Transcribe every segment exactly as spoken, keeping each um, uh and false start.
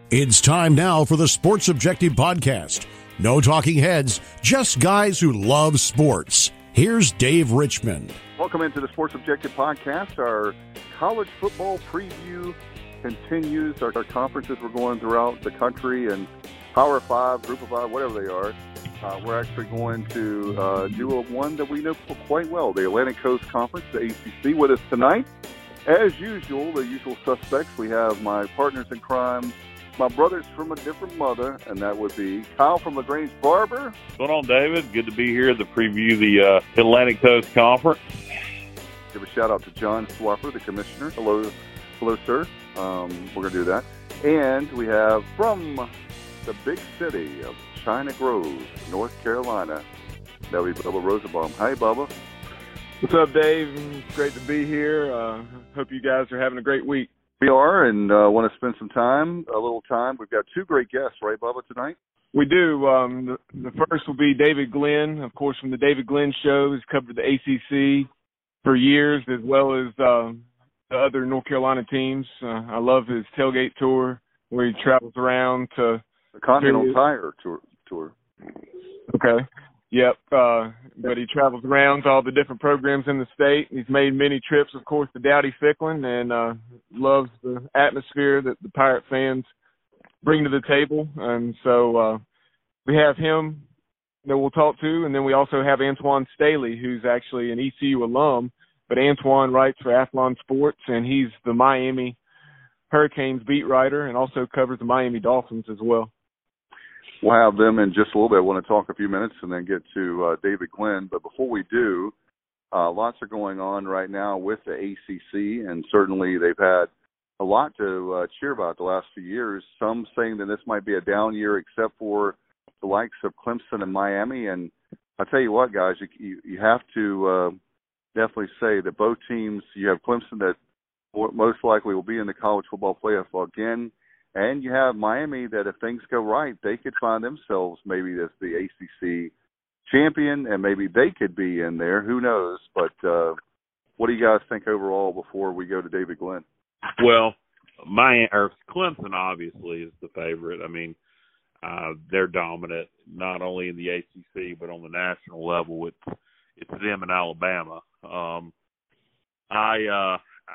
It's time now for the Sports Objective Podcast. No talking heads, just guys who love sports. Here's Dave Richmond. Welcome into the Sports Objective Podcast. Our college football preview continues. Our, our conferences we're going throughout the country and Power Five, Group of Five, whatever they are. Uh, we're actually going to uh, do a one that we know quite well, the Atlantic Coast Conference, the A C C. With us tonight, as usual, the usual suspects. We have my partners in crime, my brothers from a different mother, and that would be Kyle from LaGrange Barber. What's going on, David? Good to be here to preview the uh, Atlantic Coast Conference. Give a shout out to John Swapper, the commissioner. Hello, hello, sir. Um, we're going to do that. And we have from the big city of China Grove, North Carolina, that would be Bubba Rosenbaum. Hi, Bubba. What's up, Dave? It's great to be here. Uh, hope you guys are having a great week. We are, and uh, want to spend some time, a little time. We've got two great guests, right, Bubba, tonight? We do. Um, the, the first will be David Glenn, of course, from the David Glenn Show. He's covered the A C C for years, as well as uh, the other North Carolina teams. Uh, I love his tailgate tour, where he travels around to the Continental Tire tour. tour. Okay. Yep. Uh, but he travels around to all the different programs in the state. He's made many trips, of course, to Dowdy-Ficklen, and uh, loves the atmosphere that the Pirate fans bring to the table. And so uh, we have him that we'll talk to, and then we also have Antoine Staley, who's actually an E C U alum, but Antoine writes for Athlon Sports, and he's the Miami Hurricanes beat writer and also covers the Miami Dolphins as well. We'll have them in just a little bit. I want to talk a few minutes and then get to uh, David Glenn. But before we do, uh, lots are going on right now with the A C C, and certainly they've had a lot to uh, cheer about the last few years. Some saying that this might be a down year except for the likes of Clemson and Miami. And I'll tell you what, guys, you, you, you have to uh, definitely say that both teams, you have Clemson that most likely will be in the college football playoff again. And you have Miami that if things go right, they could find themselves maybe as the A C C champion, and maybe they could be in there. Who knows? But uh, what do you guys think overall before we go to David Glenn? Well, my or Clemson obviously is the favorite. I mean, uh, they're dominant not only in the A C C but on the national level. It's it's them in Alabama. Um, I uh,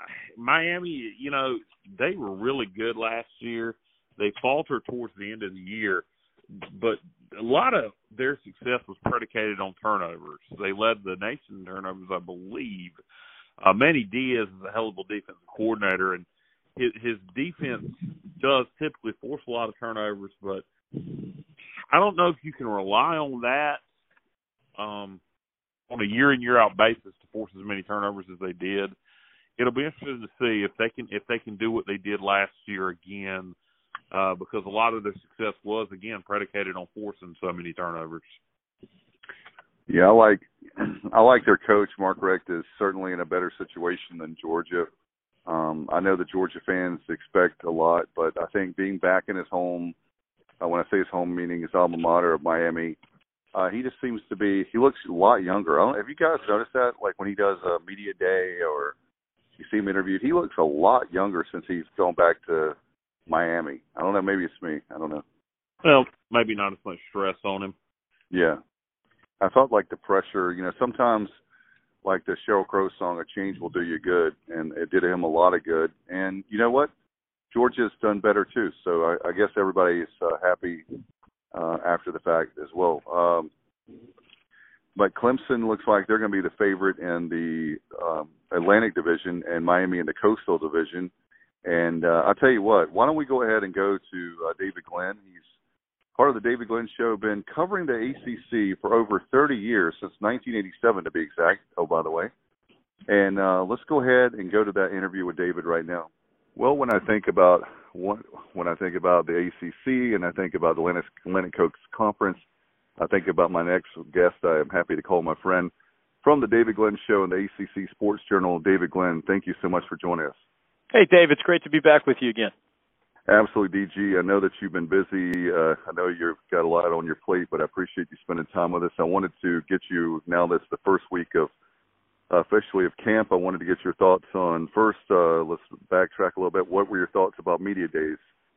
Miami, you know, they were really good last year. They faltered towards the end of the year, but a lot of their success was predicated on turnovers. They led the nation in turnovers, I believe. Uh, Manny Diaz is a hell of a defensive coordinator, and his, his defense does typically force a lot of turnovers, but I don't know if you can rely on that um, on a year-in, year-out basis to force as many turnovers as they did. It'll be interesting to see if they can if they can do what they did last year again, uh, because a lot of their success was again predicated on forcing so many turnovers. Yeah, I like I like their coach. Mark Richt is certainly in a better situation than Georgia. Um, I know the Georgia fans expect a lot, but I think being back in his home, uh, when I say his home, meaning his alma mater of Miami, uh, he just seems to be. He looks a lot younger. I don't, have you guys noticed that? Like when he does a media day or you see him interviewed, he looks a lot younger since he's gone back to Miami. I don't know. Maybe it's me. I don't know. Well, maybe not as much stress on him. Yeah. I felt like the pressure, you know, sometimes like the Sheryl Crow song, A Change Will Do You Good, and it did him a lot of good. And you know what? Georgia's done better too. So I, I guess everybody is uh, happy uh, after the fact as well. Um, But Clemson looks like they're going to be the favorite in the um, Atlantic Division and Miami in the Coastal Division. And uh, I'll tell you what, why don't we go ahead and go to uh, David Glenn. He's part of the David Glenn Show, been covering the A C C for over thirty years, since nineteen eighty-seven to be exact, oh, by the way. And uh, let's go ahead and go to that interview with David right now. Well, when I think about when I think about the A C C and I think about the Atlantic, Atlantic Coast Conference, I think about my next guest. I am happy to call my friend from the David Glenn Show and the A C C Sports Journal, David Glenn. Thank you so much for joining us. Hey, Dave, it's great to be back with you again. Absolutely, D G. I know that you've been busy. Uh, I know you've got a lot on your plate, but I appreciate you spending time with us. I wanted to get you, now that's the first week of uh, officially of camp, I wanted to get your thoughts on, first, uh, let's backtrack a little bit. What were your thoughts about media days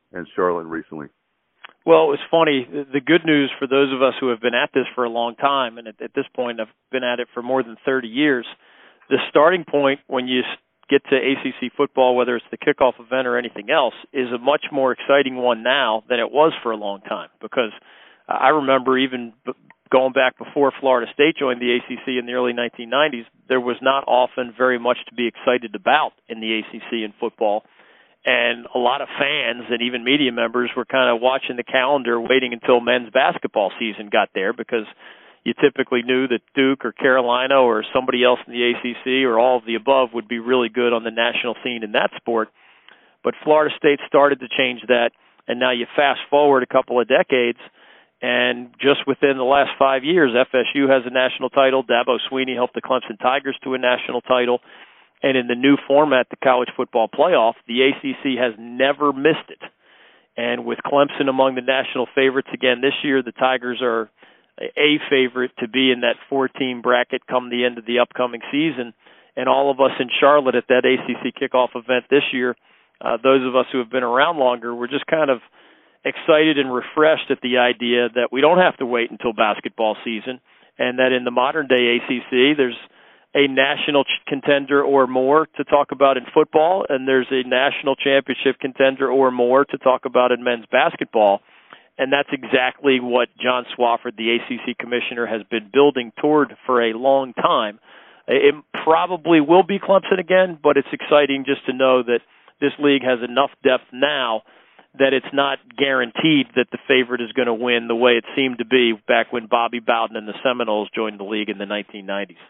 and Charlotte recently. Well, it was funny. The good news for those of us who have been at this for a long time, and at, at this point I've been at it for more than thirty years, the starting point when you get to A C C football, whether it's the kickoff event or anything else, is a much more exciting one now than it was for a long time. Because I remember even going back before Florida State joined the A C C in the early nineteen nineties, there was not often very much to be excited about in the A C C in football. And a lot of fans and even media members were kind of watching the calendar, waiting until men's basketball season got there, because you typically knew that Duke or Carolina or somebody else in the A C C or all of the above would be really good on the national scene in that sport. But Florida State started to change that, and now you fast forward a couple of decades, and just within the last five years, F S U has a national title. Dabo Swinney helped the Clemson Tigers to a national title. And in the new format, the college football playoff, the A C C has never missed it. And with Clemson among the national favorites again this year, the Tigers are a favorite to be in that four-team bracket come the end of the upcoming season. And all of us in Charlotte at that A C C kickoff event this year, uh, those of us who have been around longer, we're just kind of excited and refreshed at the idea that we don't have to wait until basketball season, and that in the modern-day A C C, there's a national ch- contender or more to talk about in football, and there's a national championship contender or more to talk about in men's basketball. And that's exactly what John Swofford, the A C C commissioner, has been building toward for a long time. It probably will be Clemson again, but it's exciting just to know that this league has enough depth now that it's not guaranteed that the favorite is going to win the way it seemed to be back when Bobby Bowden and the Seminoles joined the league in the nineteen nineties.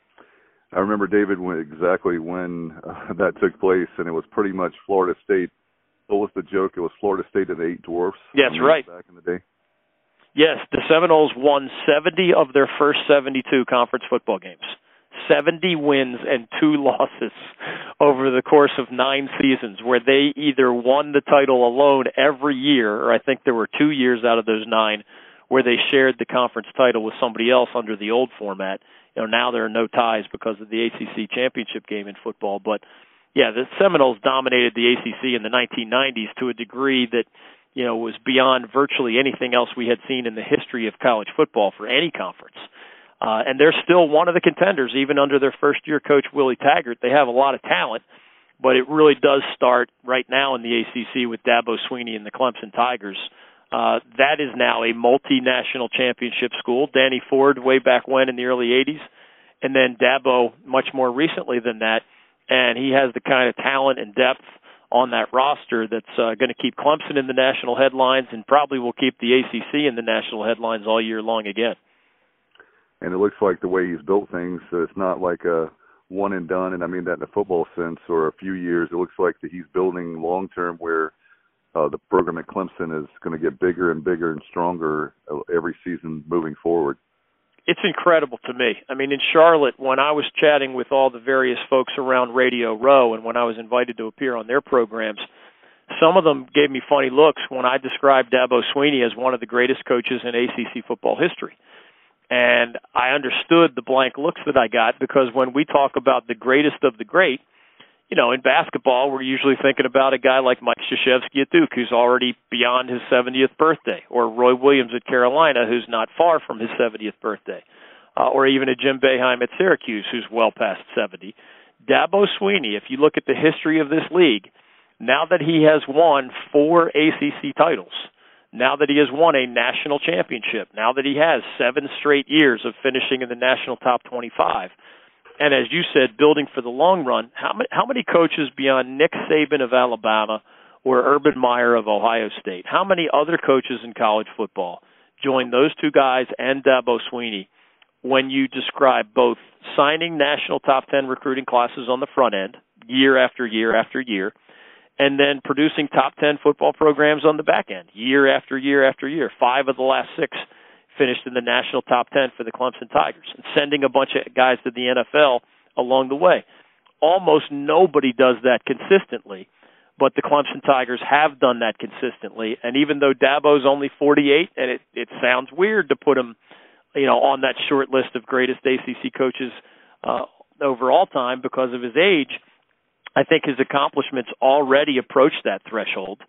I remember, David, when, exactly when uh, that took place, and it was pretty much Florida State. What was the joke? It was Florida State and the Eight Dwarfs. Yes, right. Back in the day. Yes, the Seminoles won seventy of their first seventy-two conference football games. seventy wins and two losses over the course of nine seasons, where they either won the title alone every year, or I think there were two years out of those nine where they shared the conference title with somebody else under the old format. You know, now there are no ties because of the A C C championship game in football. But, yeah, the Seminoles dominated the A C C in the nineteen nineties to a degree that, you know, was beyond virtually anything else we had seen in the history of college football for any conference. Uh, and they're still one of the contenders, even under their first-year coach, Willie Taggart. They have a lot of talent, but it really does start right now in the A C C with Dabo Swinney and the Clemson Tigers. Uh, that is now a multinational championship school. Danny Ford way back when in the early eighties, and then Dabo much more recently than that. And he has the kind of talent and depth on that roster that's uh, going to keep Clemson in the national headlines and probably will keep the A C C in the national headlines all year long again. And it looks like the way he's built things, uh, it's not like a one and done, and I mean that in a football sense, or a few years. It looks like that he's building long-term where Uh, the program at Clemson is going to get bigger and bigger and stronger every season moving forward. It's incredible to me. I mean, in Charlotte, when I was chatting with all the various folks around Radio Row and when I was invited to appear on their programs, some of them gave me funny looks when I described Dabo Swinney as one of the greatest coaches in A C C football history. And I understood the blank looks that I got, because when we talk about the greatest of the great, you know, in basketball, we're usually thinking about a guy like Mike Krzyzewski at Duke, who's already beyond his seventieth birthday, or Roy Williams at Carolina, who's not far from his seventieth birthday, uh, or even a Jim Boeheim at Syracuse, who's well past seventy. Dabo Swinney, if you look at the history of this league, now that he has won four A C C titles, now that he has won a national championship, now that he has seven straight years of finishing in the national top twenty-five, and as you said, building for the long run, how many, how many coaches beyond Nick Saban of Alabama or Urban Meyer of Ohio State, how many other coaches in college football joined those two guys and Dabo Swinney when you describe both signing national top ten recruiting classes on the front end, year after year after year, and then producing top ten football programs on the back end, year after year after year? Five of the last six finished in the national top ten for the Clemson Tigers, and sending a bunch of guys to the N F L along the way. Almost nobody does that consistently, but the Clemson Tigers have done that consistently. And even though Dabo's only forty-eight, and it, it sounds weird to put him, you know, on that short list of greatest A C C coaches uh, over all time because of his age, I think his accomplishments already approach that threshold.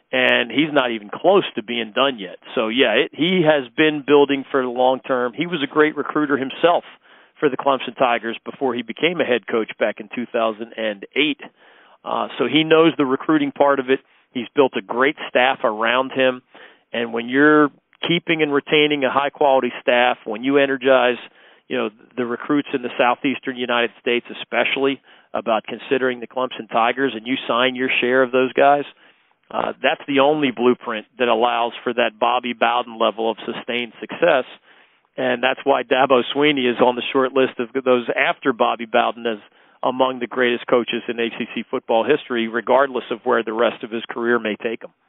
and he's not even close to being done yet. So, yeah, it, he has been building for the long term. He was a great recruiter himself for the Clemson Tigers before he became a head coach back in two thousand eight. Uh, so he knows the recruiting part of it. He's built a great staff around him. And when you're keeping and retaining a high-quality staff, when you energize, you know, the recruits in the southeastern United States especially about considering the Clemson Tigers, and you sign your share of those guys, uh, that's the only blueprint that allows for that Bobby Bowden level of sustained success. And that's why Dabo Swinney is on the short list of those after Bobby Bowden as among the greatest coaches in A C C football history, regardless of where the rest of his career may take him.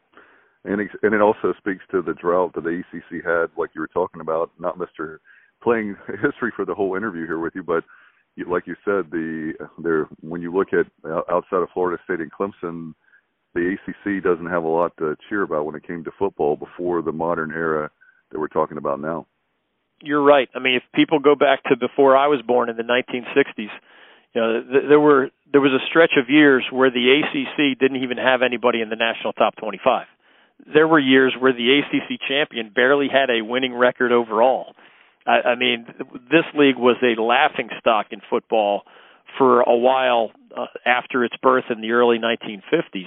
And it, and it also speaks to the drought that the A C C had, like you were talking about, not Mister playing history for the whole interview here with you, but you, like you said, the there when you look at outside of Florida State and Clemson, the A C C doesn't have a lot to cheer about when it came to football before the modern era that we're talking about now. You're right. I mean, if people go back to before I was born in the nineteen sixties, you know, th- there were there was a stretch of years where the A C C didn't even have anybody in the national top twenty-five. There were years where the A C C champion barely had a winning record overall. I, I mean, this league was a laughingstock in football for a while uh, after its birth in the early nineteen fifties.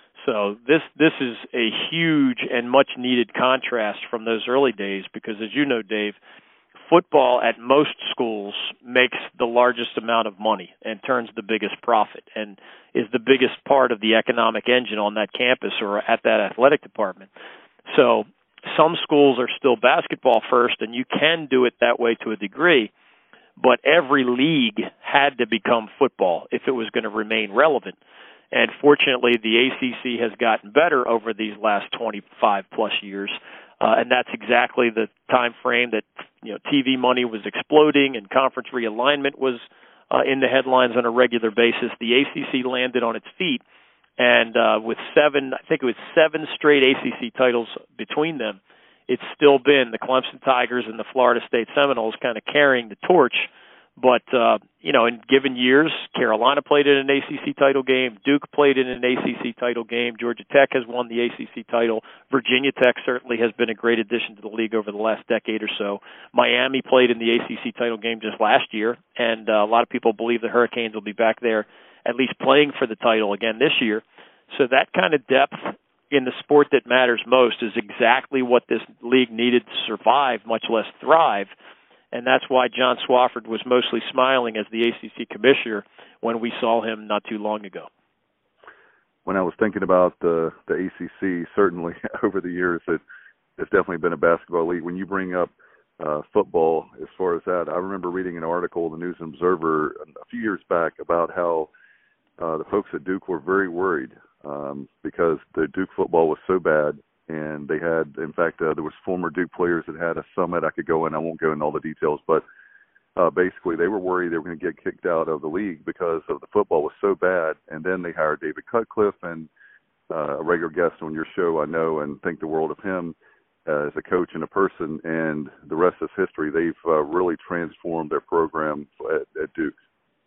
So this this is a huge and much needed contrast from those early days because, as you know, Dave, football at most schools makes the largest amount of money and turns the biggest profit and is the biggest part of the economic engine on that campus or at that athletic department. So some schools are still basketball first, and you can do it that way to a degree, but every league had to become football if it was going to remain relevant. And fortunately, the A C C has gotten better over these last twenty-five plus years. Uh, and that's exactly the time frame that, you know, T V money was exploding and conference realignment was uh, in the headlines on a regular basis. The A C C landed on its feet, and uh, with seven, I think it was seven straight A C C titles between them, it's still been the Clemson Tigers and the Florida State Seminoles kind of carrying the torch. But, uh, you know, in given years, Carolina played in an A C C title game. Duke played in an A C C title game. Georgia Tech has won the A C C title. Virginia Tech certainly has been a great addition to the league over the last decade or so. Miami played in the A C C title game just last year, and uh, a lot of people believe the Hurricanes will be back there at least playing for the title again this year. So that kind of depth in the sport that matters most is exactly what this league needed to survive, much less thrive. And that's why John Swofford was mostly smiling as the A C C commissioner when we saw him not too long ago. When I was thinking about the the A C C, certainly over the years, it, it's definitely been a basketball league. When you bring up uh, football, as far as that, I remember reading an article in the News and Observer a few years back about how uh, the folks at Duke were very worried um, because the Duke football was so bad. And they had, in fact, uh, there was former Duke players that had a summit. I could go in. I won't go into all the details, but uh, basically they were worried they were going to get kicked out of the league because of the football was so bad. And then they hired David Cutcliffe, and uh, a regular guest on your show, I know, and think the world of him uh, as a coach and a person. And the rest is history. They've uh, really transformed their program at, at Duke.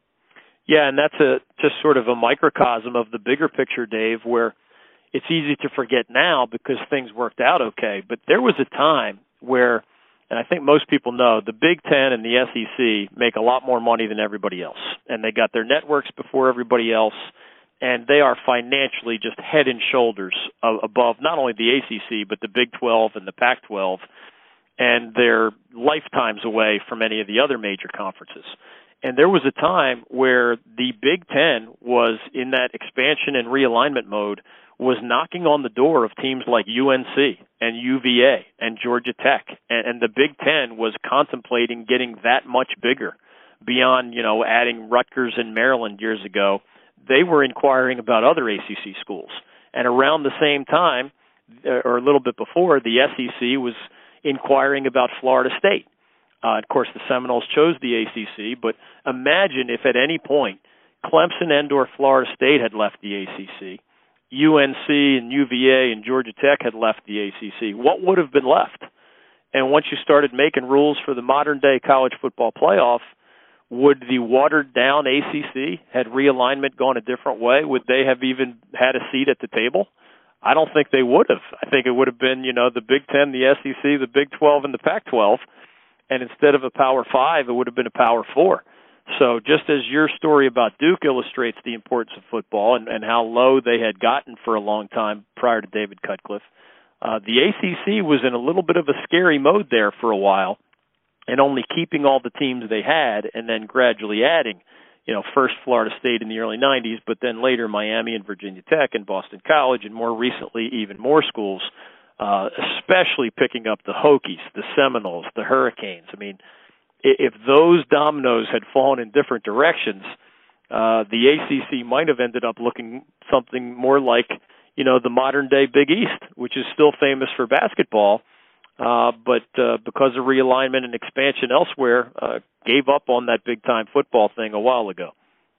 Yeah, and that's a just sort of a microcosm of the bigger picture, Dave, where it's easy to forget now because things worked out okay. But there was a time where, and I think most people know, the Big Ten and the S E C make a lot more money than everybody else. And they got their networks before everybody else. And they are financially just head and shoulders above not only the A C C, but the Big twelve and the Pac twelve. And they're lifetimes away from any of the other major conferences. And there was a time where the Big Ten was in that expansion and realignment mode, was knocking on the door of teams like U N C and U V A and Georgia Tech. And, and the Big Ten was contemplating getting that much bigger beyond, you know, adding Rutgers and Maryland years ago. They were inquiring about other A C C schools. And around the same time, or a little bit before, the S E C was inquiring about Florida State. Uh, of course, the Seminoles chose the A C C, but imagine if at any point Clemson and or Florida State had left the A C C, U N C and U V A and Georgia Tech had left the A C C. What would have been left? And once you started making rules for the modern-day college football playoff, would the watered-down A C C, had realignment gone a different way, would they have even had a seat at the table? I don't think they would have. I think it would have been, you know, the Big Ten, the S E C, the Big twelve, and the Pac twelve. And instead of a Power Five, it would have been a Power Four. So just as your story about Duke illustrates the importance of football and, and how low they had gotten for a long time prior to David Cutcliffe, uh, the A C C was in a little bit of a scary mode there for a while, and only keeping all the teams they had and then gradually adding, you know, first Florida State in the early nineties, but then later Miami and Virginia Tech and Boston College, and more recently even more schools, uh, especially picking up the Hokies, the Seminoles, the Hurricanes. I mean, if those dominoes had fallen in different directions, uh, the A C C might have ended up looking something more like, you know, the modern-day Big East, which is still famous for basketball, uh, but uh, because of realignment and expansion elsewhere, uh, gave up on that big-time football thing a while ago.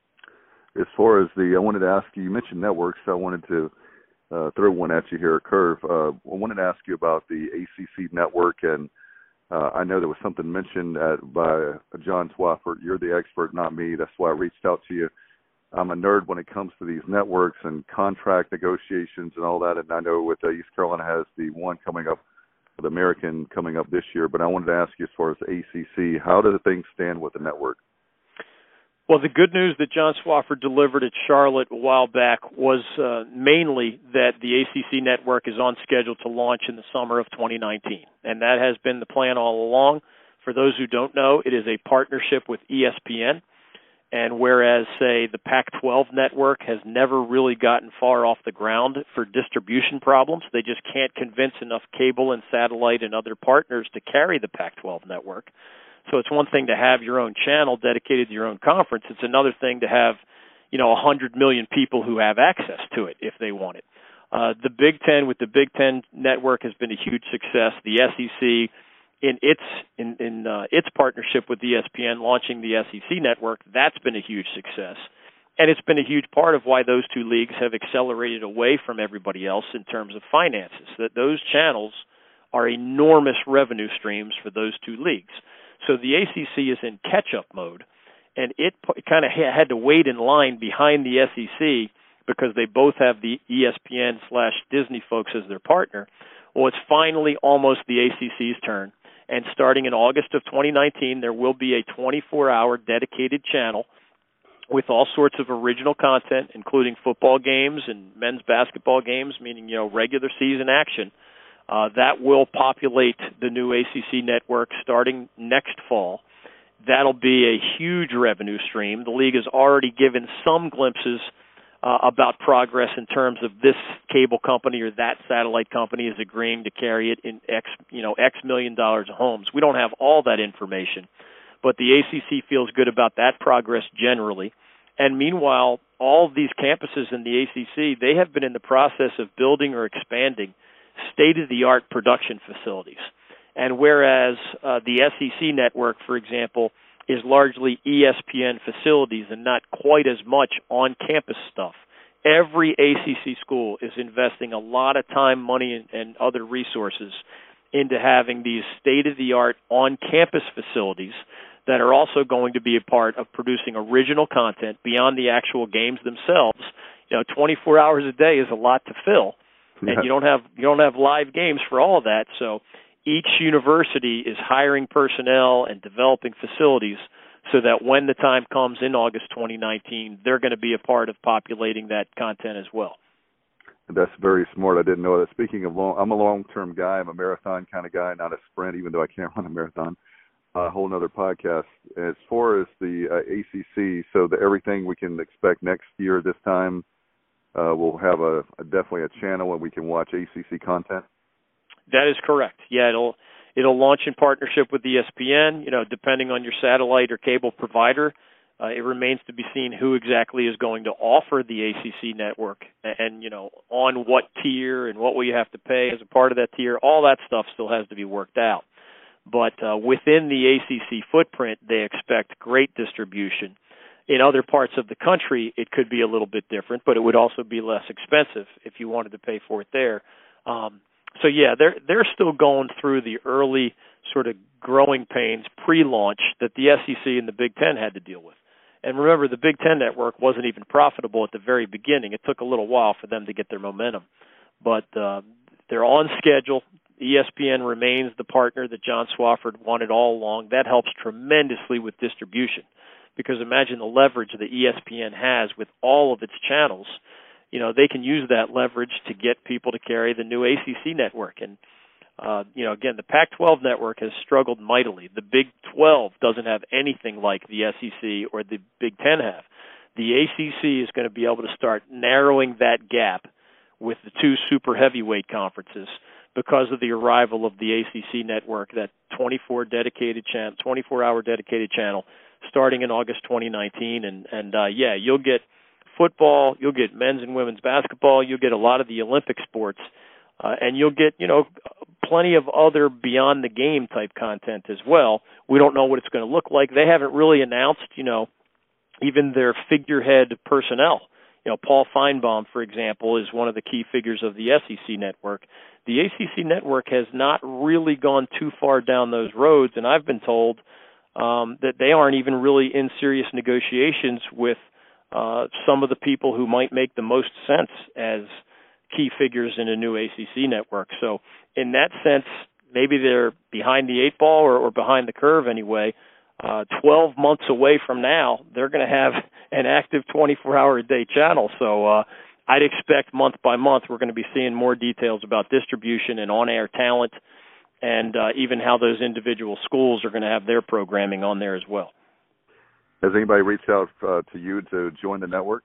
As far as the, I wanted to ask you, you mentioned networks, so I wanted to uh, throw one at you here, a curve. Uh, I wanted to ask you about the A C C network, and uh, I know there was something mentioned at, by John Swafford. You're the expert, not me. That's why I reached out to you. I'm a nerd when it comes to these networks and contract negotiations and all that, and I know with uh, East Carolina has the one coming up, the American coming up this year, but I wanted to ask you as far as the A C C, how do the things stand with the network? Well, the good news that John Swafford delivered at Charlotte a while back was uh, mainly that the A C C network is on schedule to launch in the summer of twenty nineteen, and that has been the plan all along. For those who don't know, it is a partnership with E S P N, and whereas, say, the Pac twelve network has never really gotten far off the ground for distribution problems, they just can't convince enough cable and satellite and other partners to carry the Pac twelve network. So it's one thing to have your own channel dedicated to your own conference. It's another thing to have, you know, one hundred million people who have access to it if they want it. Uh, the Big Ten with the Big Ten network has been a huge success. The S E C in its in, in uh, its partnership with E S P N launching the S E C network, that's been a huge success. And it's been a huge part of why those two leagues have accelerated away from everybody else in terms of finances. That those channels are enormous revenue streams for those two leagues. So the A C C is in catch-up mode, and it kind of ha- had to wait in line behind the S E C because they both have the E S P N slash Disney folks as their partner. Well, it's finally almost the A C C's turn, and starting in August of twenty nineteen, there will be a twenty-four hour dedicated channel with all sorts of original content, including football games and men's basketball games, meaning, you know, regular season action. Uh, that will populate the new A C C network starting next fall. That'll be a huge revenue stream. The league has already given some glimpses uh, about progress in terms of this cable company or that satellite company is agreeing to carry it in X, you know, X million dollars of homes. We don't have all that information, but the A C C feels good about that progress generally. And meanwhile, all of these campuses in the A C C, they have been in the process of building or expanding state-of-the-art production facilities. And whereas uh, the S E C network, for example, is largely E S P N facilities and not quite as much on-campus stuff, every A C C school is investing a lot of time, money, and, and other resources into having these state-of-the-art on-campus facilities that are also going to be a part of producing original content beyond the actual games themselves. You know, twenty-four hours a day is a lot to fill. And you don't have you don't have live games for all of that. So each university is hiring personnel and developing facilities so that when the time comes in August twenty nineteen, they're going to be a part of populating that content as well. That's very smart. I didn't know that. Speaking of long, I'm a long-term guy. I'm a marathon kind of guy, not a sprint, even though I can't run a marathon. A uh, whole other podcast. As far as the uh, A C C, so the, everything we can expect next year this time, Uh, we'll have a, a definitely a channel where we can watch A C C content. That is correct. Yeah, it'll it'll launch in partnership with E S P N. You know, depending on your satellite or cable provider, uh, it remains to be seen who exactly is going to offer the A C C network, and, and you know, on what tier and what will you have to pay as a part of that tier. All that stuff still has to be worked out. But uh, within the A C C footprint, they expect great distribution. In other parts of the country, it could be a little bit different, but it would also be less expensive if you wanted to pay for it there. Um, so, yeah, they're they're still going through the early sort of growing pains pre-launch that the S E C and the Big Ten had to deal with. And remember, the Big Ten network wasn't even profitable at the very beginning. It took a little while for them to get their momentum. but uh, they're on schedule. E S P N remains the partner that John Swofford wanted all along. That helps tremendously with distribution, because imagine the leverage that E S P N has with all of its channels. You know, they can use that leverage to get people to carry the new A C C network. And, uh, you know, again, the Pac twelve network has struggled mightily. The Big twelve doesn't have anything like the S E C or the Big ten have. The A C C is going to be able to start narrowing that gap with the two super heavyweight conferences because of the arrival of the A C C network, that twenty-four dedicated channel, twenty-four hour dedicated channel, starting in August twenty nineteen. And, and uh, yeah, you'll get football, you'll get men's and women's basketball, you'll get a lot of the Olympic sports, uh, and you'll get, you know, plenty of other beyond the game type content as well. We don't know what it's going to look like. They haven't really announced, you know, even their figurehead personnel. You know, Paul Feinbaum, for example, is one of the key figures of the S E C network. The A C C network has not really gone too far down those roads, and I've been told um, that they aren't even really in serious negotiations with uh, some of the people who might make the most sense as key figures in a new A C C network. So in that sense, maybe they're behind the eight ball or, or behind the curve anyway. Uh, twelve months away from now, they're going to have an active twenty-four hour a day channel. So uh, I'd expect month by month we're going to be seeing more details about distribution and on-air talent, and uh, even how those individual schools are going to have their programming on there as well. Has anybody reached out uh, to you to join the network?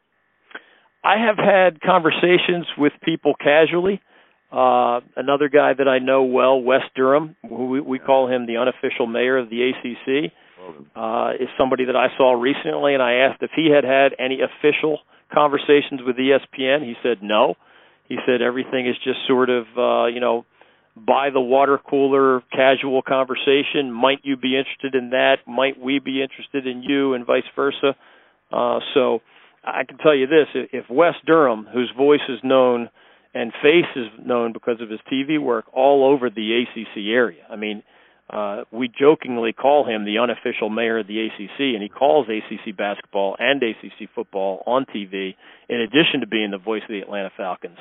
I have had conversations with people casually. Uh, another guy that I know well, Wes Durham, who we, we call him the unofficial mayor of the A C C, uh, is somebody that I saw recently, and I asked if he had had any official conversations with E S P N. He said no. He said everything is just sort of, uh, you know, by the water cooler, casual conversation. Might you be interested in that? Might we be interested in you, and vice versa? Uh, so I can tell you this, if Wes Durham, whose voice is known and face is known because of his T V work all over the A C C area. I mean, uh, we jokingly call him the unofficial mayor of the A C C, and he calls A C C basketball and A C C football on T V, in addition to being the voice of the Atlanta Falcons.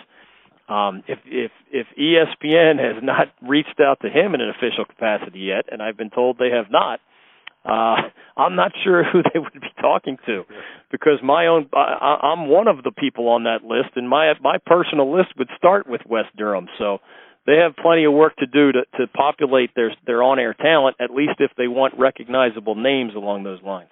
Um, if, if, if E S P N has not reached out to him in an official capacity yet, and I've been told they have not, Uh, I'm not sure who they would be talking to, because my own, I, I'm one of the people on that list, and my my personal list would start with Wes Durham. So they have plenty of work to do to, to populate their their on-air talent, at least if they want recognizable names along those lines.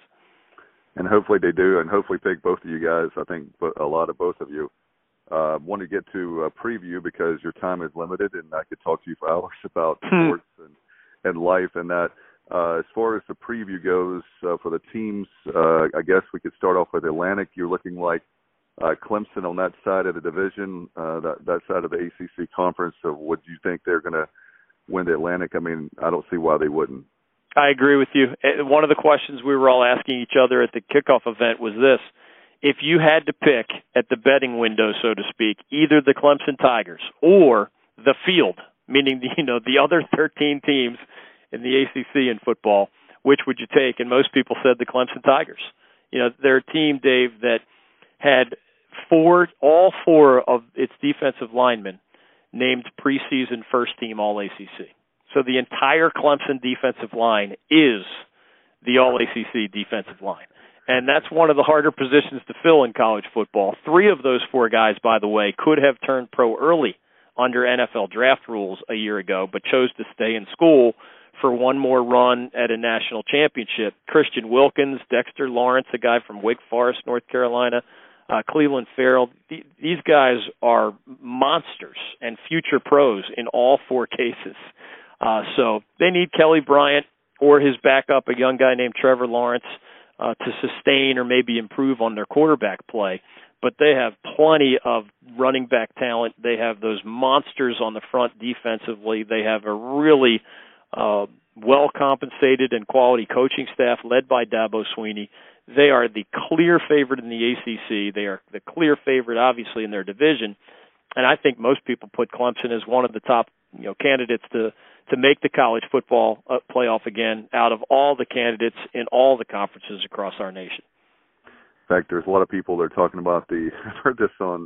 And hopefully they do, and hopefully pick both of you guys. I think a lot of both of you. Uh, want to get to a preview because your time is limited, and I could talk to you for hours about sports and, and life and that. Uh, as far as the preview goes uh, for the teams, uh, I guess we could start off with Atlantic. You're looking like uh, Clemson on that side of the division, uh, that, that side of the A C C conference. So would you think they're going to win the Atlantic? I mean, I don't see why they wouldn't. I agree with you. One of the questions we were all asking each other at the kickoff event was this. If you had to pick at the betting window, so to speak, either the Clemson Tigers or the field, meaning, you know, the other thirteen teams in the A C C in football, which would you take? And most people said the Clemson Tigers. You know, they're a team, Dave, that had four, all four of its defensive linemen named preseason first team All A C C. So the entire Clemson defensive line is the All A C C defensive line. And that's one of the harder positions to fill in college football. Three of those four guys, by the way, could have turned pro early under N F L draft rules a year ago, but chose to stay in school for one more run at a national championship. Christian Wilkins, Dexter Lawrence, a guy from Wake Forest, North Carolina, uh, Cleveland Farrell. Th- these guys are monsters and future pros in all four cases. Uh, so they need Kelly Bryant or his backup, a young guy named Trevor Lawrence, uh, to sustain or maybe improve on their quarterback play. But they have plenty of running back talent. They have those monsters on the front defensively. They have a really Uh, well-compensated and quality coaching staff led by Dabo Swinney. They are the clear favorite in the A C C. They are the clear favorite, obviously, in their division. And I think most people put Clemson as one of the top, you know, candidates to, to make the college football uh, playoff again out of all the candidates in all the conferences across our nation. In fact, there's a lot of people that are talking about the, I've heard this on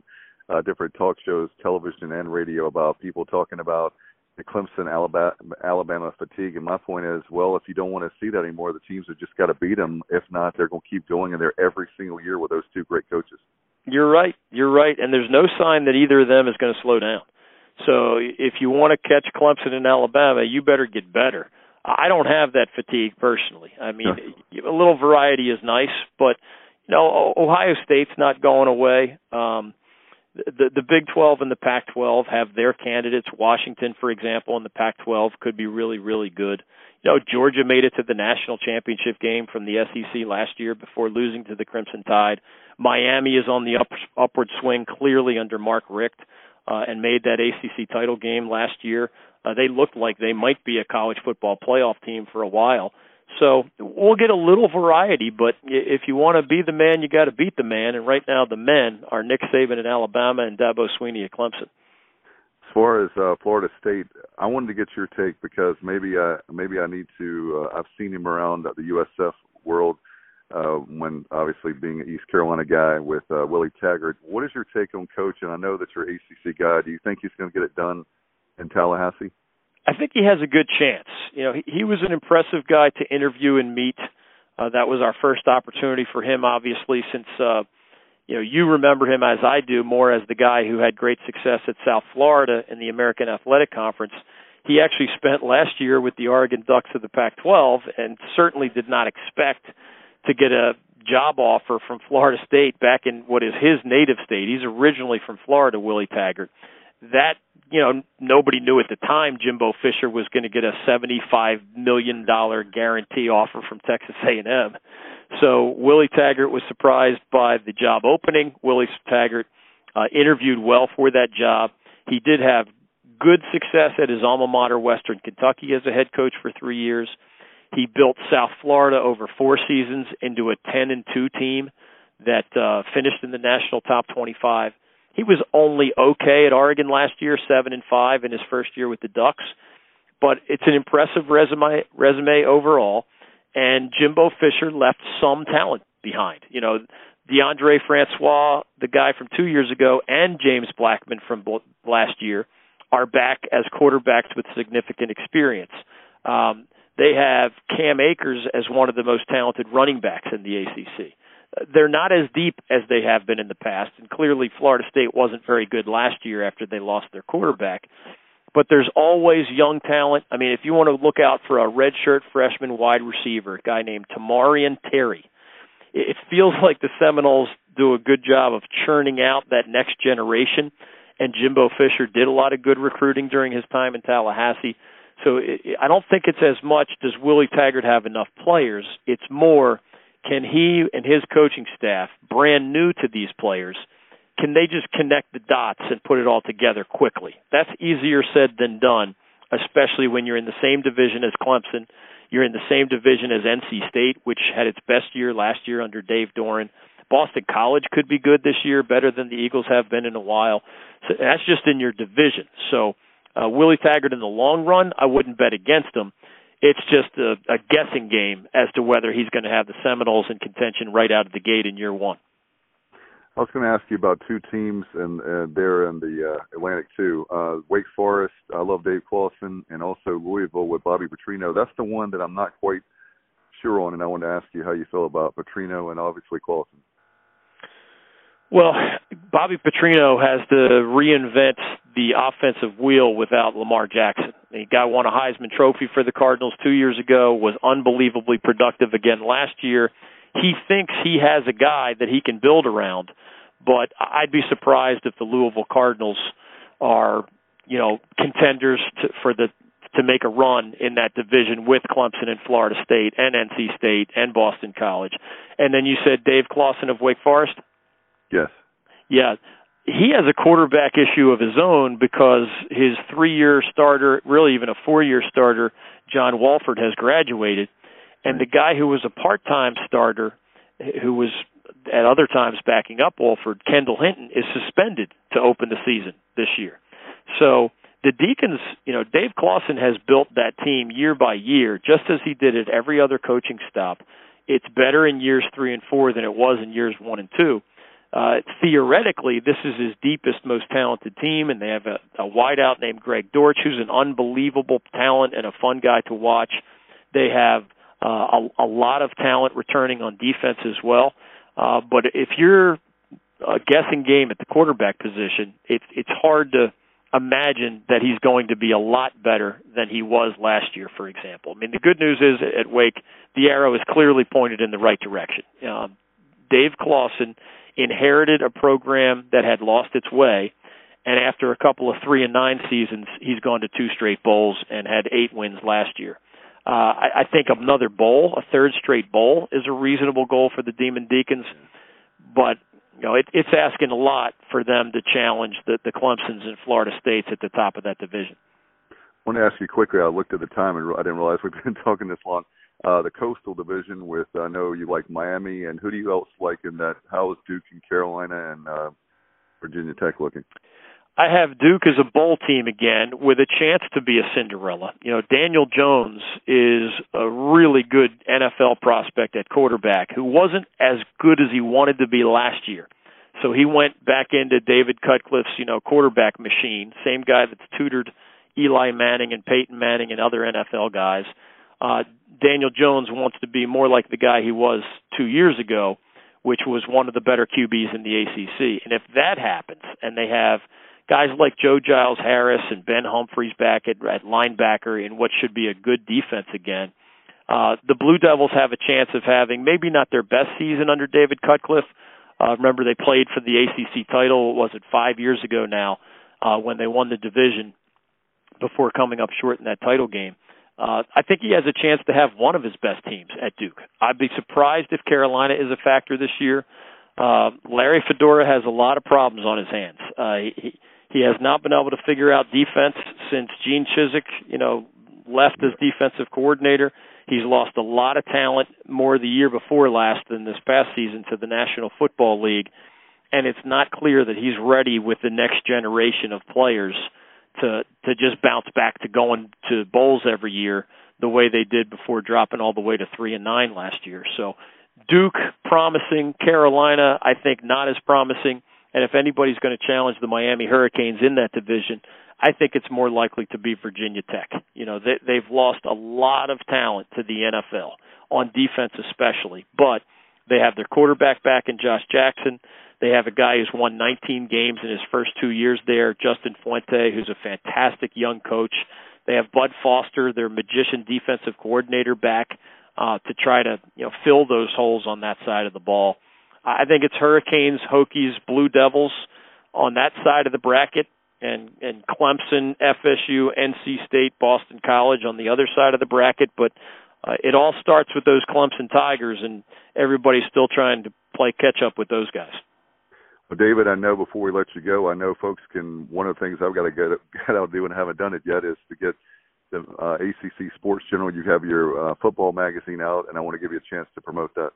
uh, different talk shows, television and radio, about people talking about the Clemson, Alabama, Alabama fatigue. And my point is, well, if you don't want to see that anymore, the teams have just got to beat them. If not, they're going to keep going in there every single year with those two great coaches. You're right. You're right. And there's no sign that either of them is going to slow down. So if you want to catch Clemson in Alabama, you better get better. I don't have that fatigue personally. I mean, a little variety is nice, but, you know, Ohio State's not going away. Um, The, the Big twelve and the Pac twelve have their candidates. Washington, for example, in the Pac twelve could be really, really good. You know, Georgia made it to the national championship game from the S E C last year before losing to the Crimson Tide. Miami is on the up, upward swing clearly under Mark Richt uh, and made that A C C title game last year. Uh, they looked like they might be a college football playoff team for a while. So we'll get a little variety, but if you want to be the man, you got to beat the man. And right now, the men are Nick Saban at Alabama and Dabo Swinney at Clemson. As far as uh, Florida State, I wanted to get your take because maybe I maybe I need to. Uh, I've seen him around the U S F world uh, when obviously being an East Carolina guy with uh, Willie Taggart. What is your take on Coach? And I know that you're an A C C guy. Do you think he's going to get it done in Tallahassee? I think he has a good chance. You know, he, he was an impressive guy to interview and meet. Uh, that was our first opportunity for him, obviously, since, uh, you know, you remember him as I do more as the guy who had great success at South Florida in the American Athletic Conference. He actually spent last year with the Oregon Ducks of the Pac twelve and certainly did not expect to get a job offer from Florida State back in what is his native state. He's originally from Florida, Willie Taggart. That, you know, nobody knew at the time Jimbo Fisher was going to get a seventy-five million dollars guarantee offer from Texas A and M. So Willie Taggart was surprised by the job opening. Willie Taggart uh, interviewed well for that job. He did have good success at his alma mater, Western Kentucky, as a head coach for three years. He built South Florida over four seasons into a ten and two team that uh, finished in the national top twenty-five. He was only okay at Oregon last year, seven and five in his first year with the Ducks, but it's an impressive resume resume overall. And Jimbo Fisher left some talent behind. You know, DeAndre Francois, the guy from two years ago, and James Blackman from last year are back as quarterbacks with significant experience. Um, they have Cam Akers as one of the most talented running backs in the A C C. They're not as deep as they have been in the past, and clearly Florida State wasn't very good last year after they lost their quarterback. But there's always young talent. I mean, if you want to look out for a redshirt freshman wide receiver, a guy named Tamarian Terry, it feels like the Seminoles do a good job of churning out that next generation, and Jimbo Fisher did a lot of good recruiting during his time in Tallahassee. So it, I don't think it's as much, does Willie Taggart have enough players? It's more, can he and his coaching staff, brand new to these players, can they just connect the dots and put it all together quickly? That's easier said than done, especially when you're in the same division as Clemson. You're in the same division as N C State, which had its best year last year under Dave Doran. Boston College could be good this year, better than the Eagles have been in a while. So that's just in your division. So uh, Willie Taggart in the long run, I wouldn't bet against him. It's just a, a guessing game as to whether he's going to have the Seminoles in contention right out of the gate in year one. I was going to ask you about two teams and uh, there in the uh, Atlantic too. Uh, Wake Forest, I love Dave Clawson, and also Louisville with Bobby Petrino. That's the one that I'm not quite sure on, and I want to ask you how you feel about Petrino and obviously Clawson. Well, Bobby Petrino has to reinvent the offensive wheel without Lamar Jackson. The guy won a Heisman Trophy for the Cardinals two years ago, was unbelievably productive again last year. He thinks he has a guy that he can build around, but I'd be surprised if the Louisville Cardinals are, you know, contenders to, for the to make a run in that division with Clemson and Florida State and N C State and Boston College. And then you said Dave Clawson of Wake Forest? Yes. Yeah. He has a quarterback issue of his own because his three-year starter, really even a four-year starter, John Walford, has graduated. And the guy who was a part-time starter, who was at other times backing up Walford, Kendall Hinton, is suspended to open the season this year. So the Deacons, you know, Dave Clawson has built that team year by year, just as he did at every other coaching stop. It's better in years three and four than it was in years one and two. uh, theoretically, this is his deepest, most talented team, and they have a, a wideout named Greg Dortch, who's an unbelievable talent and a fun guy to watch. They have uh, a, a lot of talent returning on defense as well. Uh, but if you're a guessing game at the quarterback position, it's it's hard to imagine that he's going to be a lot better than he was last year, for example. I mean, the good news is at Wake, the arrow is clearly pointed in the right direction. Um, Dave Clawson inherited a program that had lost its way, and after a couple of three and nine seasons, he's gone to two straight bowls and had eight wins last year. Uh, I, I think another bowl, a third straight bowl, is a reasonable goal for the Demon Deacons, but you know it, it's asking a lot for them to challenge the, the Clemsons and Florida States at the top of that division. I want to ask you quickly. I looked at the time and I didn't realize we've been talking this long. Uh, the Coastal Division with I know you like Miami, and who do you else like in that? How is Duke and Carolina and uh, Virginia Tech looking? I have Duke as a bowl team again with a chance to be a Cinderella. You know, Daniel Jones is a really good N F L prospect at quarterback who wasn't as good as he wanted to be last year. So he went back into David Cutcliffe's, you know, quarterback machine, same guy that's tutored Eli Manning and Peyton Manning and other N F L guys. Uh, Daniel Jones wants to be more like the guy he was two years ago, which was one of the better Q Bs in the A C C. And if that happens, and they have guys like Joe Giles Harris and Ben Humphreys back at, at linebacker in what should be a good defense again, uh, the Blue Devils have a chance of having maybe not their best season under David Cutcliffe. Uh, remember, they played for the A C C title, was it five years ago now, uh, when they won the division before coming up short in that title game. Uh, I think he has a chance to have one of his best teams at Duke. I'd be surprised if Carolina is a factor this year. Uh, Larry Fedora has a lot of problems on his hands. Uh, he, he has not been able to figure out defense since Gene Chizik, you know, left as defensive coordinator. He's lost a lot of talent, more the year before last than this past season, to the National Football League. And it's not clear that he's ready with the next generation of players to to just bounce back to going to bowls every year the way they did before dropping all the way to three and nine last year. So Duke, promising. Carolina, I think not as promising. And if anybody's going to challenge the Miami Hurricanes in that division, I think it's more likely to be Virginia Tech. You know, they, they've lost a lot of talent to the N F L, on defense especially. But they have their quarterback back in Josh Jackson. They have a guy who's won nineteen games in his first two years there, Justin Fuente, who's a fantastic young coach. They have Bud Foster, their magician defensive coordinator, back uh, to try to you know fill those holes on that side of the ball. I think it's Hurricanes, Hokies, Blue Devils on that side of the bracket, and, and Clemson, F S U, N C State, Boston College on the other side of the bracket. But uh, it all starts with those Clemson Tigers, and everybody's still trying to play catch-up with those guys. Well, David, I know before we let you go, I know folks can, one of the things I've got to get, get out do and haven't done it yet is to get the uh, A C C Sports Journal. You have your uh, football magazine out, and I want to give you a chance to promote that.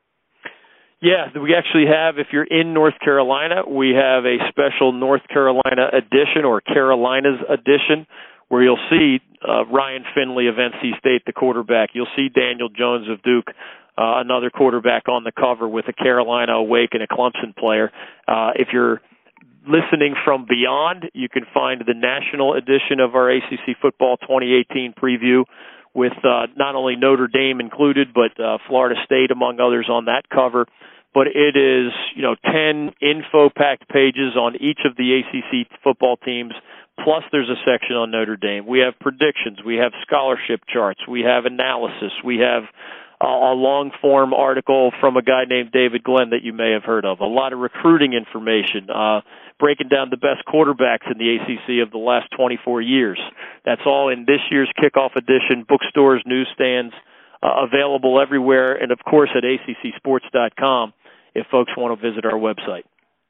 Yeah, we actually have, if you're in North Carolina, we have a special North Carolina edition or Carolinas edition where you'll see uh, Ryan Finley of N C State, the quarterback. You'll see Daniel Jones of Duke, uh, another quarterback on the cover with a Carolina awake and a Clemson player. Uh, if you're listening from beyond, you can find the national edition of our A C C Football twenty eighteen preview with uh, not only Notre Dame included, but uh, Florida State, among others, on that cover. But it is, you know, ten info-packed pages on each of the A C C football teams, plus there's a section on Notre Dame. We have predictions. We have scholarship charts. We have analysis. We have uh, a long-form article from a guy named David Glenn that you may have heard of, a lot of recruiting information, uh, breaking down the best quarterbacks in the A C C of the last twenty-four years. That's all in this year's kickoff edition, bookstores, newsstands, uh, available everywhere, and, of course, at A C C sports dot com if folks want to visit our website.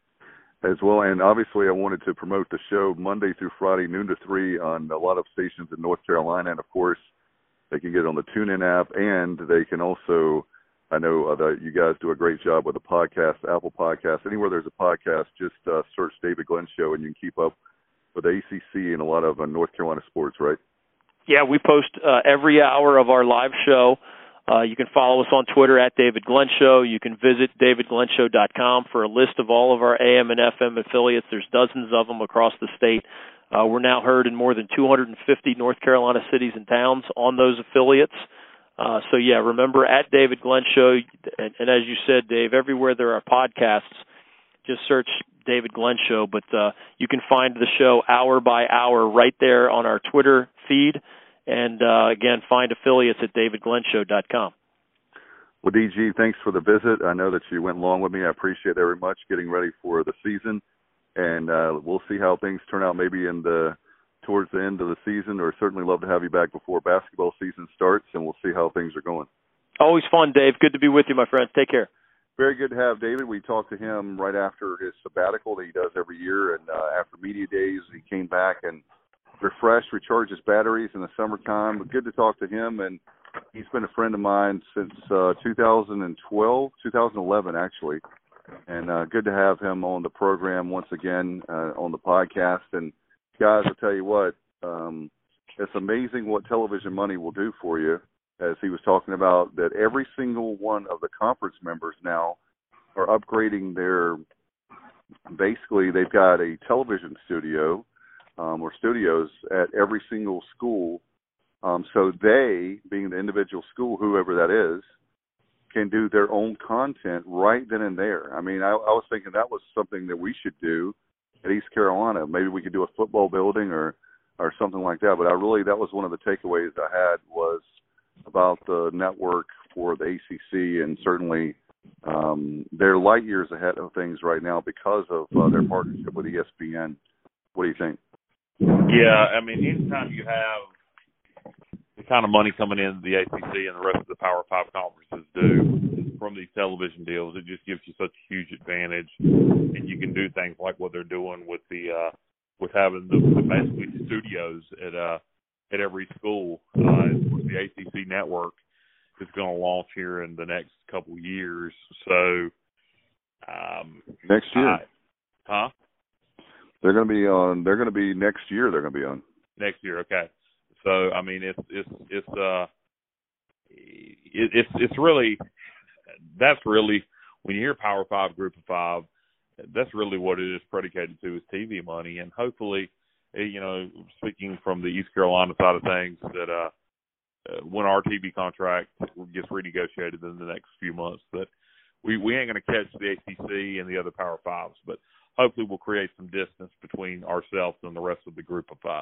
As well, and obviously I wanted to promote the show Monday through Friday, noon to three, on a lot of stations in North Carolina, and, of course, they can get it on the TuneIn app, and they can also, I know uh, that you guys do a great job with the podcast, Apple Podcasts. Anywhere there's a podcast, just uh, search David Glenn Show, and you can keep up with A C C and a lot of uh, North Carolina sports, right? Yeah, we post uh, every hour of our live show Uh, you can follow us on Twitter at David Glenn Show. You can visit david glenn show dot com for a list of all of our A M and F M affiliates. There's dozens of them across the state. Uh, we're now heard in more than two hundred fifty North Carolina cities and towns on those affiliates. Uh, so, yeah, remember, at David Glenn Show, and, and as you said, Dave, everywhere there are podcasts, just search David Glenn Show. But uh, you can find the show hour by hour right there on our Twitter feed. And, uh, again, find affiliates at david glenn show dot com. Well, D G, thanks for the visit. I know that you went along with me. I appreciate it very much getting ready for the season. And uh, we'll see how things turn out maybe in the towards the end of the season, or certainly love to have you back before basketball season starts, and we'll see how things are going. Always fun, Dave. Good to be with you, my friend. Take care. Very good to have David. We talked to him right after his sabbatical that he does every year, and uh, after media days, he came back and refreshed, recharged his batteries in the summertime. But good to talk to him, and he's been a friend of mine since uh, two thousand twelve, two thousand eleven actually, and uh, good to have him on the program once again uh, on the podcast. And guys, I'll tell you what, um, it's amazing what television money will do for you. As he was talking about, that every single one of the conference members now are upgrading their, basically they've got a television studio um, or studios at every single school. Um, so they, being the individual school, whoever that is, can do their own content right then and there. I mean, I, I was thinking that was something that we should do at East Carolina. Maybe we could do a football building or, or something like that. But I really, that was one of the takeaways I had was about the network for the A C C, and certainly um, they're light years ahead of things right now because of uh, their partnership with E S P N. What do you think? Yeah, I mean, anytime you have the kind of money coming in the A C C and the rest of the Power Five conferences do from these television deals, it just gives you such a huge advantage, and you can do things like what they're doing with the uh, with having the, the basically studios at uh, at every school. Uh, the A C C network is going to launch here in the next couple of years. So um, next year, I, huh? They're going to be on. They're going to be next year. They're going to be on next year. Okay. So I mean, it's it's it's uh, it, it's it's really that's really when you hear Power Five, Group of Five, that's really what it is predicated to is T V money, and hopefully, you know, speaking from the East Carolina side of things, that uh, uh, when our T V contract gets renegotiated in the next few months, that we we ain't going to catch the A C C and the other Power Fives, but hopefully we'll create some distance between ourselves and the rest of the Group of Five.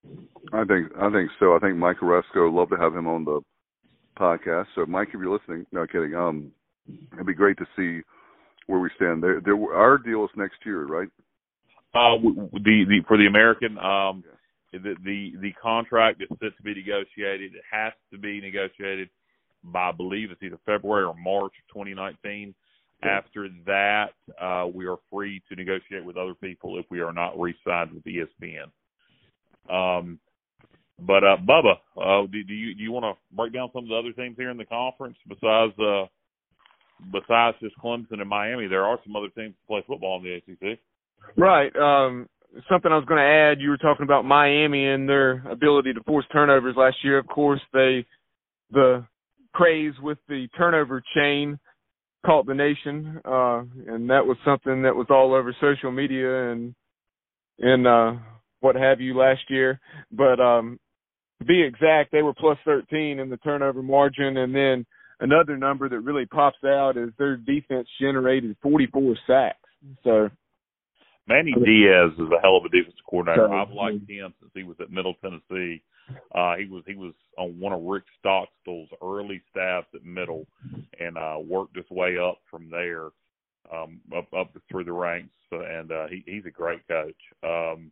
I think I think so. I think Mike Oresco, love to have him on the podcast. So, Mike, if you're listening, no kidding. Um, it'd be great to see where we stand. There, there, our deal is next year, right? Uh, the the for the American, um, the the the contract is set to be negotiated. It has to be negotiated by, I believe, it's either February or March of twenty nineteen. Yeah. After that, uh, we are free to negotiate with other people if we are not re-signed with E S P N. Um, but uh, Bubba, uh, do, do you do you want to break down some of the other things here in the conference besides uh, besides just Clemson and Miami? There are some other teams that play football in the A C C. Right. Um, something I was going to add. You were talking about Miami and their ability to force turnovers last year. Of course, they the craze with the turnover chain caught the nation, uh, and that was something that was all over social media and and uh, what have you last year. But um, to be exact, they were plus thirteen in the turnover margin, and then another number that really pops out is their defense generated forty-four sacks. So Manny Diaz is a hell of a defensive coordinator. I've liked him since he was at Middle Tennessee. Uh, he was he was on one of Rick Stockstill's early staffs at Middle, and uh, worked his way up from there, um, up up through the ranks. And uh, he, he's a great coach. Um,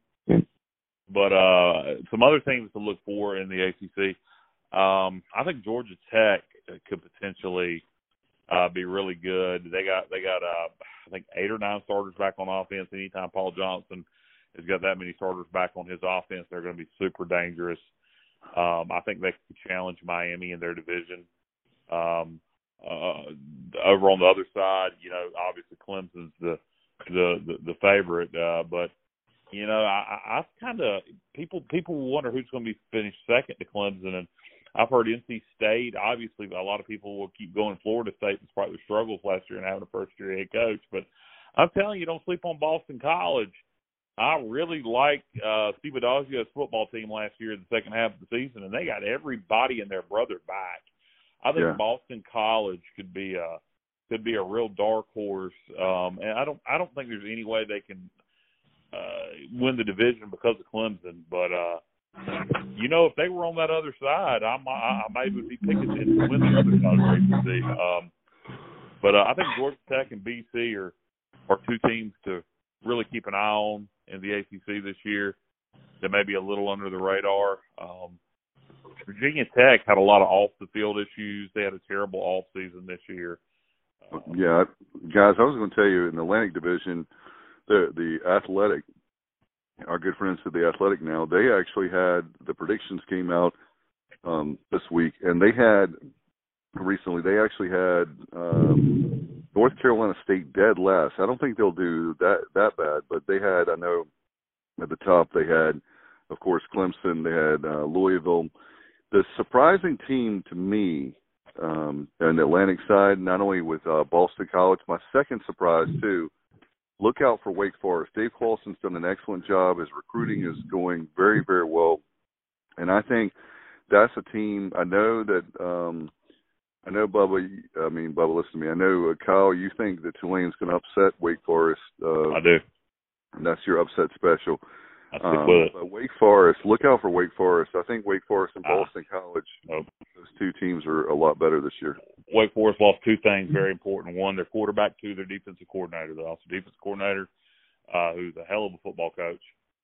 but uh, some other things to look for in the A C C. Um, I think Georgia Tech could potentially uh, be really good. They got they got uh, I think eight or nine starters back on offense. Anytime Paul Johnson has got that many starters back on his offense, they're going to be super dangerous. Um, I think they could challenge Miami in their division. Um, uh, over on the other side, you know, obviously Clemson's the the the, the favorite, uh, but you know, I, I kind of people people wonder who's going to be finished second to Clemson, and I've heard N C State. Obviously, a lot of people will keep going Florida State despite their struggles last year and having a first-year head coach. But I'm telling you, don't sleep on Boston College. I really like uh, Steve Adagio's football team last year in the second half of the season, and they got everybody and their brother back. I think yeah. Boston College could be a could be a real dark horse, um, and I don't I don't think there's any way they can uh, win the division because of Clemson. But uh, you know, if they were on that other side, I I, I maybe would be picking them to win the other side of the A C C. Um, but uh, I think Georgia Tech and B C are are two teams to really keep an eye on in the A C C this year. That may be a little under the radar. Um, Virginia Tech had a lot of off-the-field issues. They had a terrible off-season this year. Um, yeah, guys, I was going to tell you, in the Atlantic Division, the the Athletic, our good friends at the Athletic now, they actually had, the predictions came out um, this week, and they had, recently, they actually had um, North Carolina State dead last. I don't think they'll do that, that bad, but they had, I know, at the top, they had, of course, Clemson, they had uh, Louisville. The surprising team to me um, on the Atlantic side, not only with uh, Boston College, my second surprise, too, look out for Wake Forest. Dave Clawson's done an excellent job. His recruiting is going very, very well. And I think that's a team, I know that, um, I know, Bubba, I mean, Bubba, listen to me. I know, uh, Kyle, you think that Tulane's going to upset Wake Forest. Uh, I do. And that's your upset special. I stick um, with it. But Wake Forest, look out for Wake Forest. I think Wake Forest and Boston ah. College, oh. those two teams are a lot better this year. Wake Forest lost two things very important. One, their quarterback. Two, their defensive coordinator. They lost a defensive coordinator uh, who's a hell of a football coach,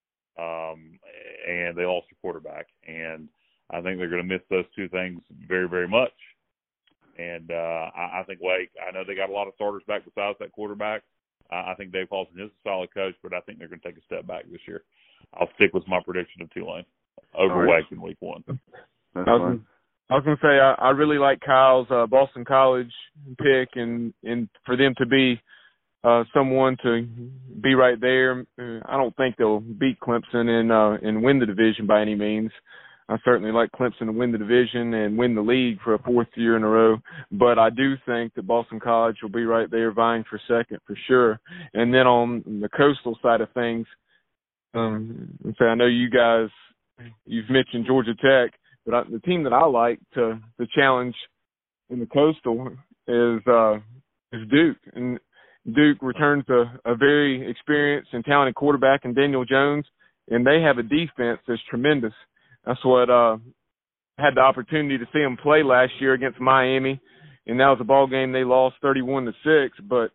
um, and they lost a quarterback. And I think they're going to miss those two things very, very much. And uh, I, I think Wake, I know they got a lot of starters back besides that quarterback. I, I think Dave Clawson is a solid coach, but I think they're going to take a step back this year. I'll stick with my prediction of Tulane over right. Wake in week one. That's I was, I was going to say, I, I really like Kyle's uh, Boston College pick, and, and for them to be uh, someone to be right there. Uh, I don't think they'll beat Clemson and, uh, and win the division by any means. I certainly like Clemson to win the division and win the league for a fourth year in a row. But I do think that Boston College will be right there vying for second for sure. And then on the coastal side of things, um, so I know you guys, you've mentioned Georgia Tech, but I, the team that I like to, to challenge in the coastal is uh, is Duke. And Duke returns a, a very experienced and talented quarterback in Daniel Jones, and they have a defense that's tremendous. That's what uh, I had the opportunity to see them play last year against Miami, and that was a ball game they lost thirty-one to six. But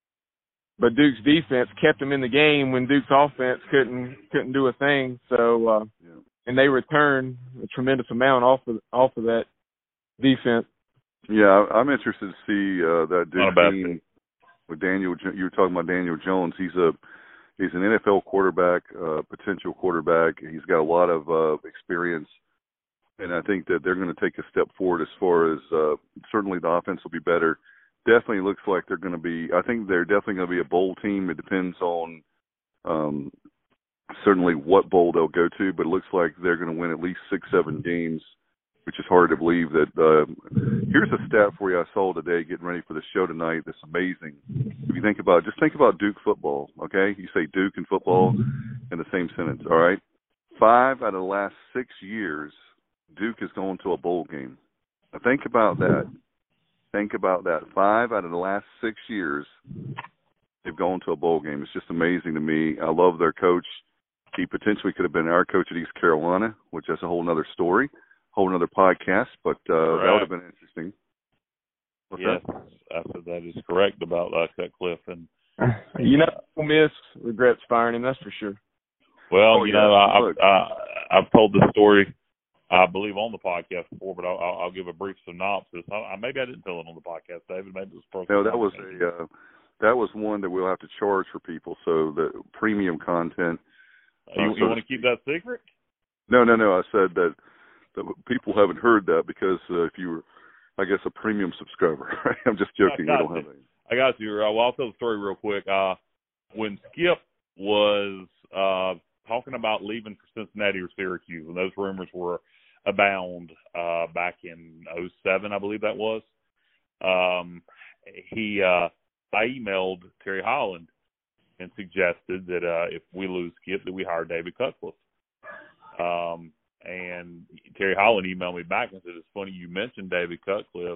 but Duke's defense kept them in the game when Duke's offense couldn't couldn't do a thing. So uh, yeah. and they returned a tremendous amount off of off of that defense. Yeah, I'm interested to see uh, that Duke team thing. with Daniel. You were talking about Daniel Jones. He's a He's an N F L quarterback, uh, potential quarterback. He's got a lot of uh, experience, and I think that they're going to take a step forward as far as uh, certainly the offense will be better. Definitely looks like they're going to be – I think they're definitely going to be a bowl team. It depends on um, certainly what bowl they'll go to, but it looks like they're going to win at least six, seven games, which is hard to believe. That uh, here's a stat for you I saw today getting ready for the show tonight that's amazing. If you think about, just think about Duke football, okay? You say Duke and football in the same sentence, all right? Five out of the last six years, Duke has gone to a bowl game. Now think about that. Think about that. Five out of the last six years, they've gone to a bowl game. It's just amazing to me. I love their coach. He potentially could have been our coach at East Carolina, which is a whole other story. Whole another podcast, but uh, that would have been interesting. What's yes, that? I said that is correct about uh, Cutcliffe. And you know, Ole Miss regrets firing him. That's for sure. Well, oh, you yeah. know, I, I, I, I've told this story, I believe, on the podcast before, but I'll, I'll give a brief synopsis. I, maybe I didn't tell it on the podcast, David. Maybe it was personal. No, that was a uh, that was one that we'll have to charge for people. So the premium content. Uh, you, uh, you want to keep that secret? No, no, no. I said that. That people haven't heard that because uh, if you were, I guess, a premium subscriber. Right? I'm just joking. We don't have any. I got you. Uh, well, I'll tell the story real quick. Uh, when Skip was uh, talking about leaving for Cincinnati or Syracuse, and those rumors were abound, uh, back in oh seven, I believe that was. Um, he, uh, I emailed Terry Holland and suggested that uh, if we lose Skip, that we hire David Cutcliffe. Um, and Terry Holland emailed me back and said, "It's funny you mentioned David Cutcliffe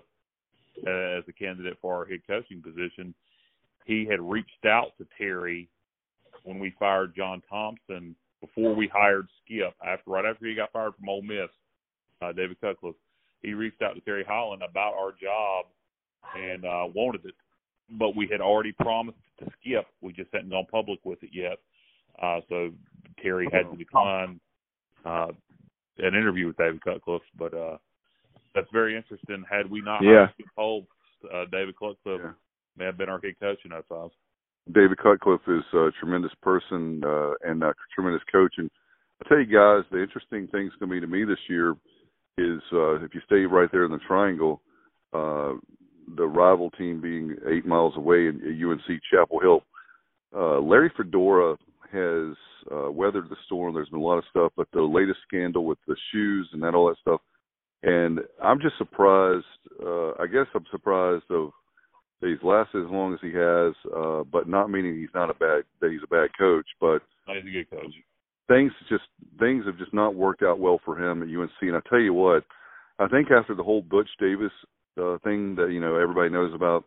uh, as a candidate for our head coaching position. He had reached out to Terry when we fired John Thompson before we hired Skip. After right after he got fired from Ole Miss, uh, David Cutcliffe, he reached out to Terry Holland about our job and uh, wanted it, but we had already promised to Skip. We just hadn't gone public with it yet. Uh, so Terry had to decline uh, an interview with David Cutcliffe. But uh, that's very interesting. Had we not yeah. hired Skip Holtz, uh, David Cutcliffe yeah. may have been our head coach in oh five. David Cutcliffe is a tremendous person uh, and a tremendous coach. And I'll tell you guys, the interesting thing's going to be to me this year is uh, if you stay right there in the triangle, uh, the rival team being eight miles away in U N C Chapel Hill, uh, Larry Fedora has uh, weathered the storm. There's been a lot of stuff, but the latest scandal with the shoes and that all that stuff. And I'm just surprised. Uh, I guess I'm surprised of that he's lasted as long as he has, uh, but not meaning he's not a bad that he's a bad coach. But he's a good coach. Things just things have just not worked out well for him at U N C. And I tell you what, I think after the whole Butch Davis uh, thing that you know everybody knows about,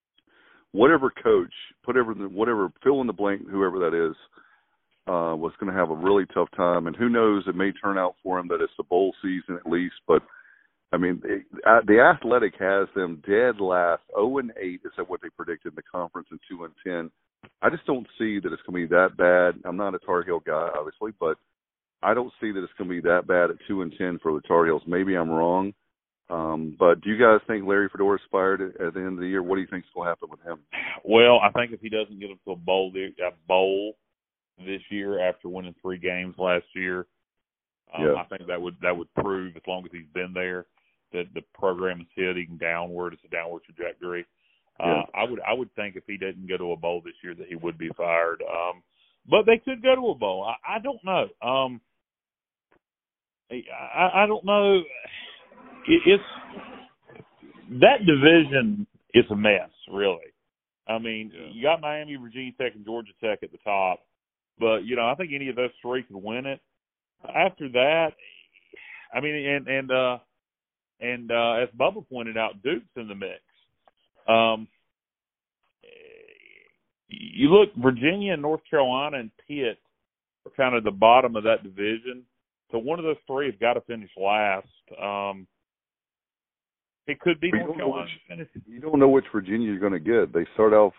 whatever coach, whatever whatever fill in the blank, whoever that is, uh, was going to have a really tough time. And who knows, it may turn out for him that it's the bowl season at least, but. I mean, it, uh, the Athletic has them dead last. oh and eight is what they predicted in the conference, and two and ten. I just don't see that it's going to be that bad. I'm not a Tar Heel guy, obviously, but I don't see that it's going to be that bad at two and ten for the Tar Heels. Maybe I'm wrong. Um, but do you guys think Larry Fedora is fired at, at the end of the year? What do you think is going to happen with him? Well, I think if he doesn't get up to a bowl, a bowl this year after winning three games last year, um, yeah. I think that would that would prove, as long as he's been there, that the program is heading downward. It's a downward trajectory. Uh, yeah. I would I would think if he didn't go to a bowl this year that he would be fired. Um, but they could go to a bowl. I, I don't know. Um, I, I don't know. It, it's that division is a mess, really. I mean, yeah. you got Miami, Virginia Tech, and Georgia Tech at the top. But, you know, I think any of those three could win it. After that, I mean, and, and – uh, And uh, as Bubba pointed out, Duke's in the mix. Um, you look, Virginia and North Carolina and Pitt are kind of the bottom of that division. So one of those three has got to finish last. Um, it could be North Carolina. Which, you don't know which Virginia you're going to get. They start off.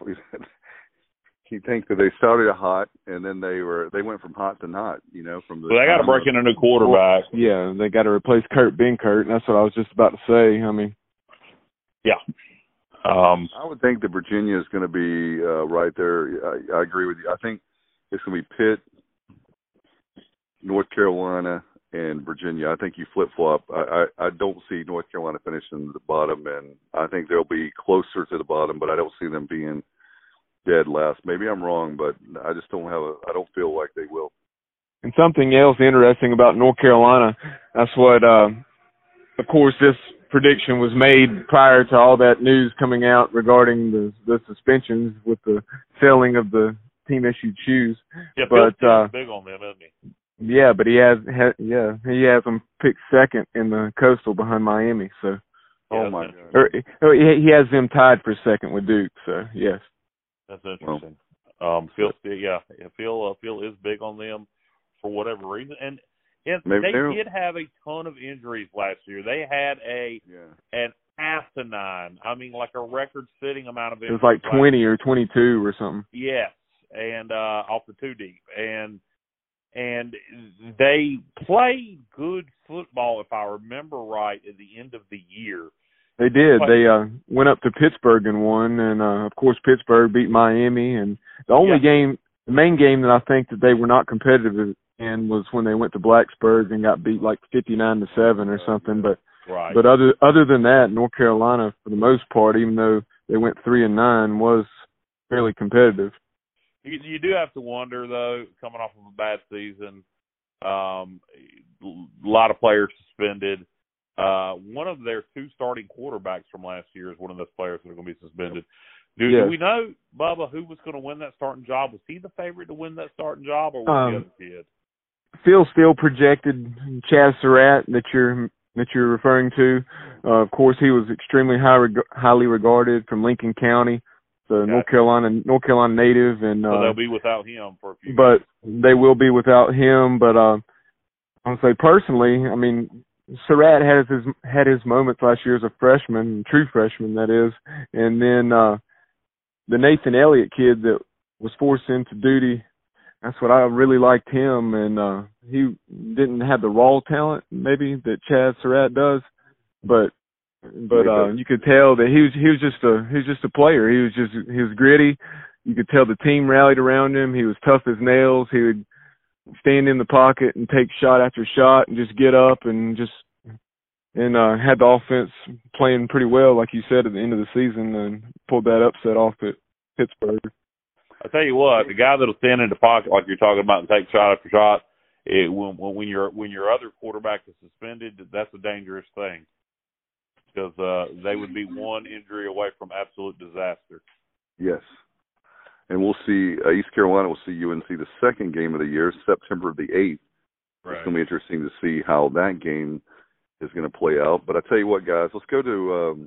You think that they started hot, and then they were they went from hot to not. You know, from the. Well, they got to break in a new quarterback. Well, yeah, they got to replace Kurt Benkert, and that's what I was just about to say. I mean, yeah. Um, I would think that Virginia is going to be uh, right there. I, I agree with you. I think it's going to be Pitt, North Carolina, and Virginia. I think you flip flop. I, I I don't see North Carolina finishing at the bottom, and I think they'll be closer to the bottom, but I don't see them being dead last. Maybe I'm wrong, but I just don't have a. I don't feel like they will. And something else interesting about North Carolina, that's what, uh, of course, this prediction was made prior to all that news coming out regarding the the suspensions with the selling of the team issued shoes. Yeah, but Bill's uh, big on them, isn't he? Yeah, but he has, ha, yeah, he has them picked second in the Coastal behind Miami. So, oh my God, or, he has them tied for second with Duke. So, yes. That's interesting. Well, um, Phil, yeah, Phil, uh, Phil is big on them for whatever reason, and, and they did have a ton of injuries last year. They had a yeah. an asinine, I mean, like a record-setting amount of injuries. It was like twenty or twenty-two or something. Yes, and uh, off the two deep, and and they played good football, if I remember right, at the end of the year. They did. They uh, went up to Pittsburgh and won, and uh, of course Pittsburgh beat Miami. And the only yeah. game, the main game that I think that they were not competitive in was when they went to Blacksburg and got beat like fifty-nine to seven or something. But right. but other other than that, North Carolina for the most part, even though they went three and nine, was fairly competitive. You, you do have to wonder though, coming off of a bad season, um, a lot of players suspended. uh, one of their two starting quarterbacks from last year is one of those players that are going to be suspended. Do, yes. do we know, Bubba, who was going to win that starting job? Was he the favorite to win that starting job, or was um, the other kid? Phil Steele projected Chaz Surratt that you're that you're referring to. Uh, of course, he was extremely high reg- highly regarded from Lincoln County, so okay. North Carolina North Carolina native, and uh, so they'll be without him for a few. But years. They will be without him. But uh, I'll say personally, I mean, Surratt has his had his moments last year as a freshman, true freshman that is, and then uh, the Nathan Elliott kid that was forced into duty. That's what I really liked him, and uh, he didn't have the raw talent maybe that Chaz Surratt does, but but uh, you could tell that he was he was just a he was just a player. He was just he was gritty. You could tell the team rallied around him. He was tough as nails. He would stand in the pocket and take shot after shot and just get up and just and uh, had the offense playing pretty well, like you said, at the end of the season, and pulled that upset off at Pittsburgh. I tell you what, the guy that'll stand in the pocket like you're talking about and take shot after shot, it, when when your when your other quarterback is suspended, that's a dangerous thing because uh, they would be one injury away from absolute disaster. Yes, and we'll see. Uh, East Carolina will see U N C the second game of the year, September the eighth. Right. It's going to be interesting to see how that game is going to play out. But I tell you what, guys, let's go to um,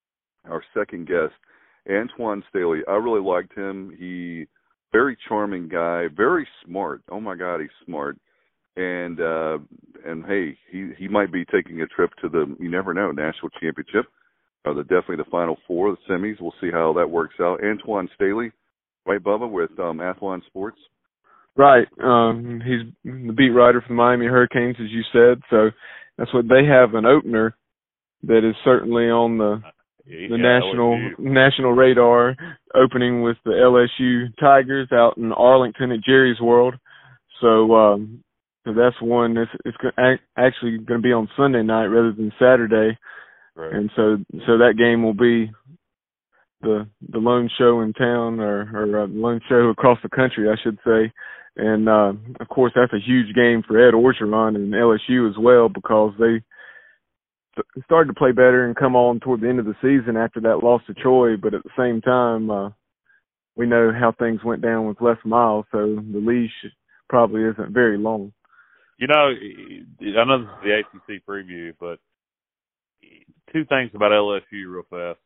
our second guest. Antoine Staley, I really liked him. He very charming guy, very smart. Oh my God, he's smart. And uh, and hey, he, he might be taking a trip to the you never know national championship, or the definitely the Final Four, the semis. We'll see how that works out. Antoine Staley, right, Bubba, with um, Athlon Sports. Right. Um, he's the beat writer for the Miami Hurricanes, as you said. So that's what they have, an opener that is certainly on the. The yeah, national L S U. national radar, opening with the L S U Tigers out in Arlington at Jerry's World. So, um, so that's one. It's, it's actually going to be on Sunday night rather than Saturday, right. And so so that game will be the the lone show in town, or or uh, lone show across the country, I should say. And uh, of course, that's a huge game for Ed Orgeron and L S U as well, because they started to play better and come on toward the end of the season after that loss to Troy, but at the same time, uh, we know how things went down with Les Miles, so the leash probably isn't very long. You know, I know this is the A C C preview, but two things about L S U real fast.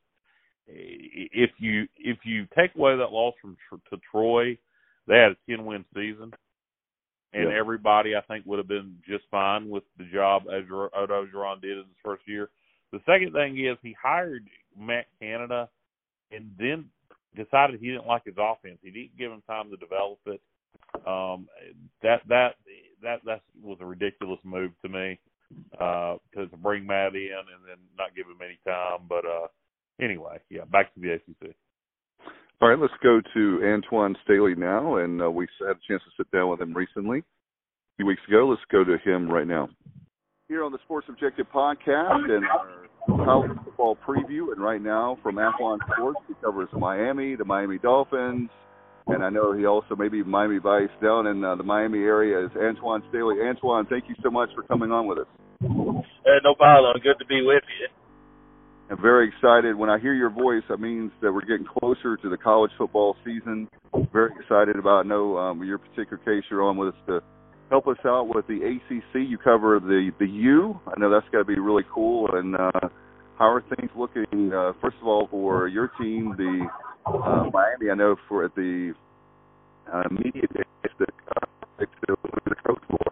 If you if you take away that loss from to Troy, they had a ten-win season. And yeah. everybody, I think, would have been just fine with the job Ed Orgeron did in his first year. The second thing is he hired Matt Canada and then decided he didn't like his offense. He didn't give him time to develop it. Um, that that that that was a ridiculous move to me uh, to, to bring Matt in and then not give him any time. But uh, anyway, yeah, back to the A C C. All right, let's go to Antoine Staley now, and uh, we had a chance to sit down with him recently, a few weeks ago. Let's go to him right now. Here on the Sports Objective podcast and our college football preview, and right now from Athlon Sports, he covers Miami, the Miami Dolphins, and I know he also maybe Miami Vice down in uh, the Miami area is Antoine Staley. Antoine, thank you so much for coming on with us. Uh, no problem. Good to be with you. I'm very excited. When I hear your voice, that means that we're getting closer to the college football season. Very excited about, I know um, your particular case you're on with us to help us out with the A C C. You cover the, the U. I know that's got to be really cool. And uh, how are things looking, uh, first of all, for your team, the uh, Miami? I know for at the uh, media days that uh, the coach for.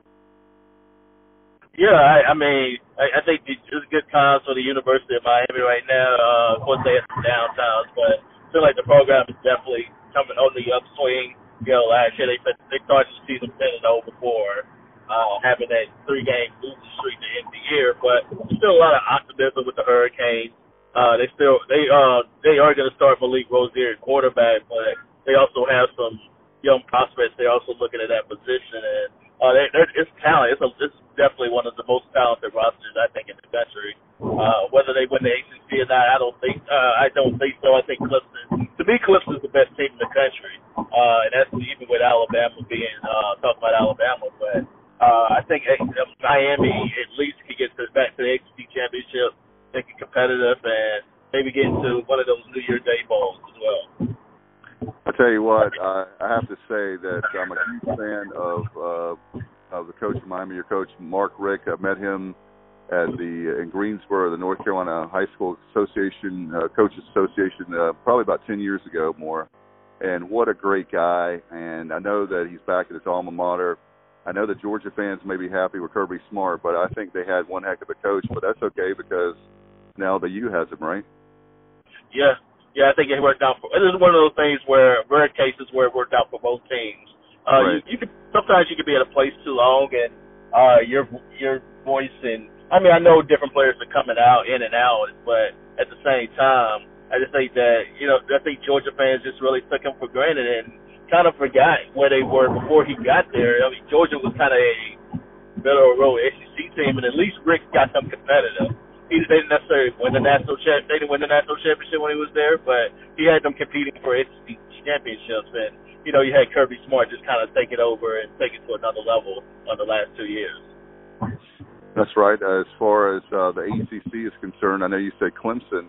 Yeah, I, I mean, I, I think it's good times for the University of Miami right now. Uh, of course, they have some downtowns, but I feel like the program is definitely coming on the upswing. You know, last year they they started the season ten and oh before uh, having that three-game losing streak to end the year, but still a lot of optimism with the Hurricanes. Uh, they still they uh they are going to start Malik Rozier at quarterback, but they also have some young prospects. They're also looking at that position, and uh, they, it's talent. It's, a, it's definitely one of the most talented rosters I think in the country. Uh, whether they win the A C C or not, I don't think uh, I don't think so. I think Clemson, to me, Clemson is the best team in the country, uh, and that's even with Alabama being uh, talking about Alabama. But uh, I think uh, Miami at least can get to, back to the A C C competitive and maybe get into one of those New Year's Day bowls as well. I tell you what, I, I have to say that I'm a huge fan of uh, of the coach of Miami, your coach Mark Richt. I met him at the in Greensboro, the North Carolina High School Association uh, Coaches Association, uh, probably about ten years ago more. And what a great guy! And I know that he's back at his alma mater. I know that Georgia fans may be happy with Kirby Smart, but I think they had one heck of a coach. But that's okay because now the U has him, right? Yeah, yeah. I think it worked out. For, this is one of those things where rare cases where it worked out for both teams. Uh, right. you, you could sometimes you could be at a place too long, and uh, your your voice and I mean I know different players are coming out in and out, but at the same time, I just think that you know I think Georgia fans just really took him for granted and kind of forgot where they were before he got there. I mean Georgia was kind of a middle of the road S E C team, and at least Rick got them competitive. He they didn't necessarily win the national champ. They didn't win the national championship when he was there, but he had them competing for S E C championships. And you know, you had Kirby Smart just kind of take it over and take it to another level on the last two years. That's right. As far as uh, the A C C is concerned, I know you said Clemson.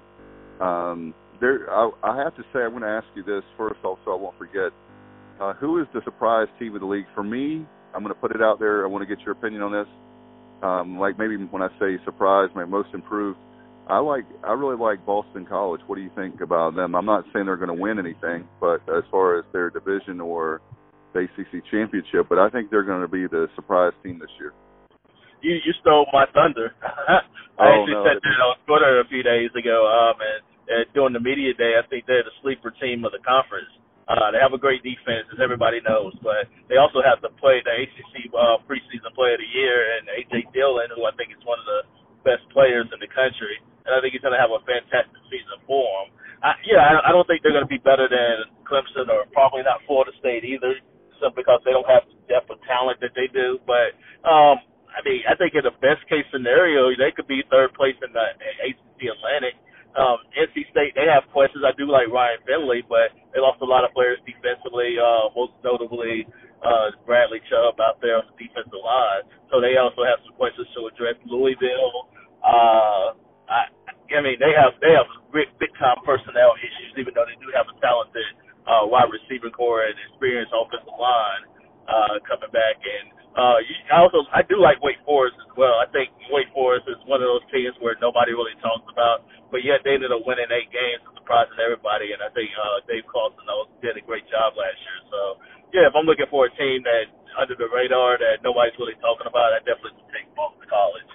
Um, there, I, I have to say, I'm going to ask you this first, also I won't forget. Uh, who is the surprise team of the league? For me, I'm going to put it out there. I want to get your opinion on this. Um, like maybe when I say surprise, my most improved, I like. I really like Boston College. What do you think about them? I'm not saying they're going to win anything, but as far as their division or the A C C championship, but I think they're going to be the surprise team this year. You you stole my thunder. I oh, actually no, said that on Twitter a few days ago. Um, and, and during the media day, I think they're the sleeper team of the conference. Uh, they have a great defense, as everybody knows, but they also have to play the A C C uh, preseason player of the year, and A J Dillon, who I think is one of the best players in the country, and I think he's going to have a fantastic season for him. I, yeah, I, I don't think they're going to be better than Clemson or probably not Florida State either, simply because they don't have the depth of talent that they do. But um, I mean, I think in the best case scenario, they could be third place in the A C C Atlantic. Um, N C State, they have questions. I do like Ryan Finley, but they lost a lot of players defensively, uh, most notably uh, Bradley Chubb out there on the defensive line. So they also have some questions to address. Louisville, uh, I, I mean, they have they have big, big time personnel issues, even though they do have a talented uh, wide receiver core and experienced offensive line uh, coming back. And uh, you, I also I do like Wake Forest as well. I think Wake Forest is one of those teams where nobody really talks about. But yet they ended up winning eight games and surprising everybody, and I think uh, Dave Carlson did a great job last year. So, yeah, if I'm looking for a team that under the radar that nobody's really talking about, I definitely would take Boston College.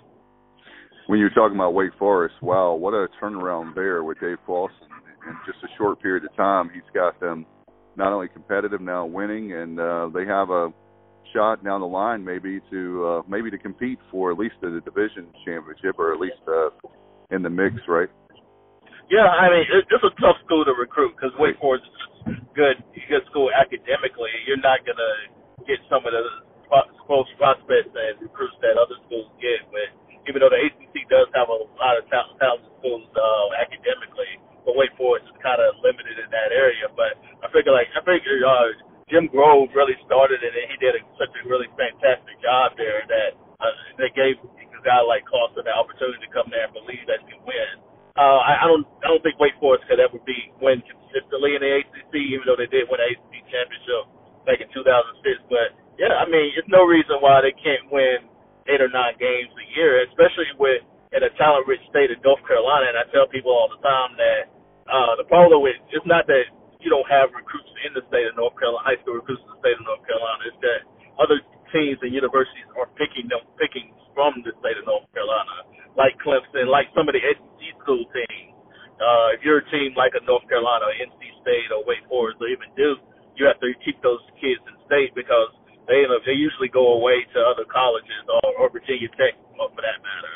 When you're talking about Wake Forest, wow, what a turnaround there with Dave Clawson. In just a short period of time, he's got them not only competitive, now winning, and uh, they have a shot down the line maybe to uh, maybe to compete for at least the division championship or at least uh, in the mix, right? Yeah, I mean, it's a tough school to recruit because Wake Forest is good, good school academically. You're not going to get some of the close prospects and recruits that other schools get. But even though the A C C does have a lot of talented schools uh, academically, but Wake Forest is kind of limited in that area. But I figure, like, I figure uh, Jim Grove really started it, and he did a, such a really fantastic job there that uh, they gave a guy like Clawson the opportunity to come there and believe that he can win. Uh, I, I don't. I don't think Wake Forest could ever be win consistently in the A C C, even though they did win the A C C championship back in two thousand six. But yeah, I mean, there's no reason why they can't win eight or nine games a year, especially with in a talent-rich state of North Carolina. And I tell people all the time that uh, the problem with it's not that you don't have recruits in the state of North Carolina, high school recruits in the state of North Carolina. It's that other teams and universities are picking them, picking from the state of North Carolina, like Clemson, like some of the S E C school teams. Uh, if you're a team like a North Carolina, or N C State, or Wake Forest, or even Duke, you have to keep those kids in state because they they usually go away to other colleges or, or Virginia Tech, for that matter.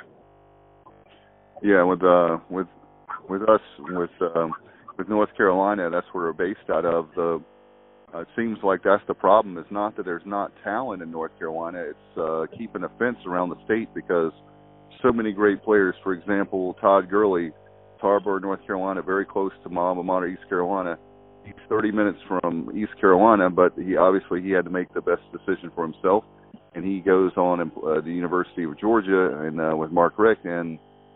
Yeah, with uh, with with us with um, with North Carolina, that's where we're based out of. The uh, it seems like that's the problem. It's not that there's not talent in North Carolina. It's uh, keeping a fence around the state because so many great players. For example, Todd Gurley, Tarboro, North Carolina, very close to my alma mater, East Carolina. He's thirty minutes from East Carolina, but he obviously he had to make the best decision for himself, and he goes on in uh, the University of Georgia and uh, with Mark Richt, and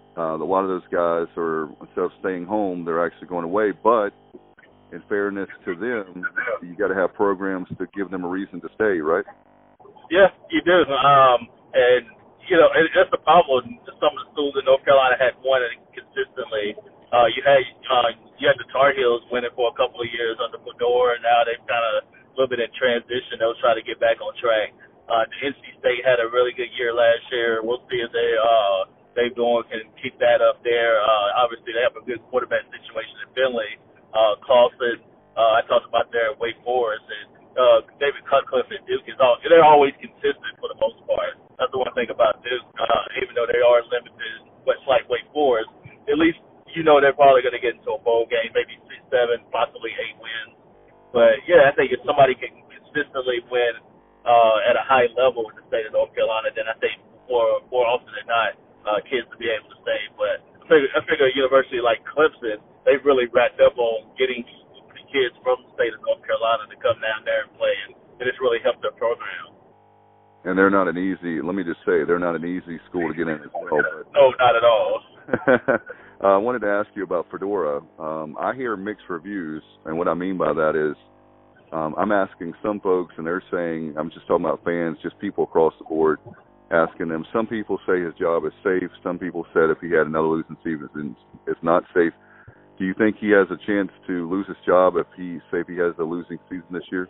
uh, a lot of those guys are, instead of staying home, they're actually going away. But in fairness to them, you got to have programs to give them a reason to stay, right? Yeah, you do. Um, and, you know, and that's the problem. Some of the schools in North Carolina had won it consistently. Uh, you had uh, you had the Tar Heels winning for a couple of years under Fedora, and now they've kind of a little bit in transition. They'll try to get back on track. Uh, N C State had a really good year last year. We'll see if they uh, Dave Doeren can keep that up there. Uh, obviously, they have a good quarterback situation in Finley. Uh, Clawson, uh, I talked about there at Wake Forest, and uh, David Cutcliffe at Duke is all they're always consistent for the most part. That's the one thing about Duke. Uh, even though they are limited, much like Wake Forest, at least you know they're probably going to get into a bowl game, maybe six, seven, possibly eight wins. But, yeah, I think if somebody can consistently win uh, at a high level in the state of North Carolina, then I think more more often than not, uh, kids will be able to stay. But I figure, I figure a university like Clemson, they've really wrapped up on getting kids from the state of North Carolina to come down there and play, and, and it's really helped their program. And they're not an easy, let me just say, they're not an easy school to get in as well. But. No, not at all. Uh, I wanted to ask you about Fedora. Um, I hear mixed reviews, and what I mean by that is um, I'm asking some folks, and they're saying, I'm just talking about fans, just people across the board, asking them. Some people say his job is safe. Some people said if he had another losing season, it's not safe. Do you think he has a chance to lose his job if he, say, if he has a losing season this year?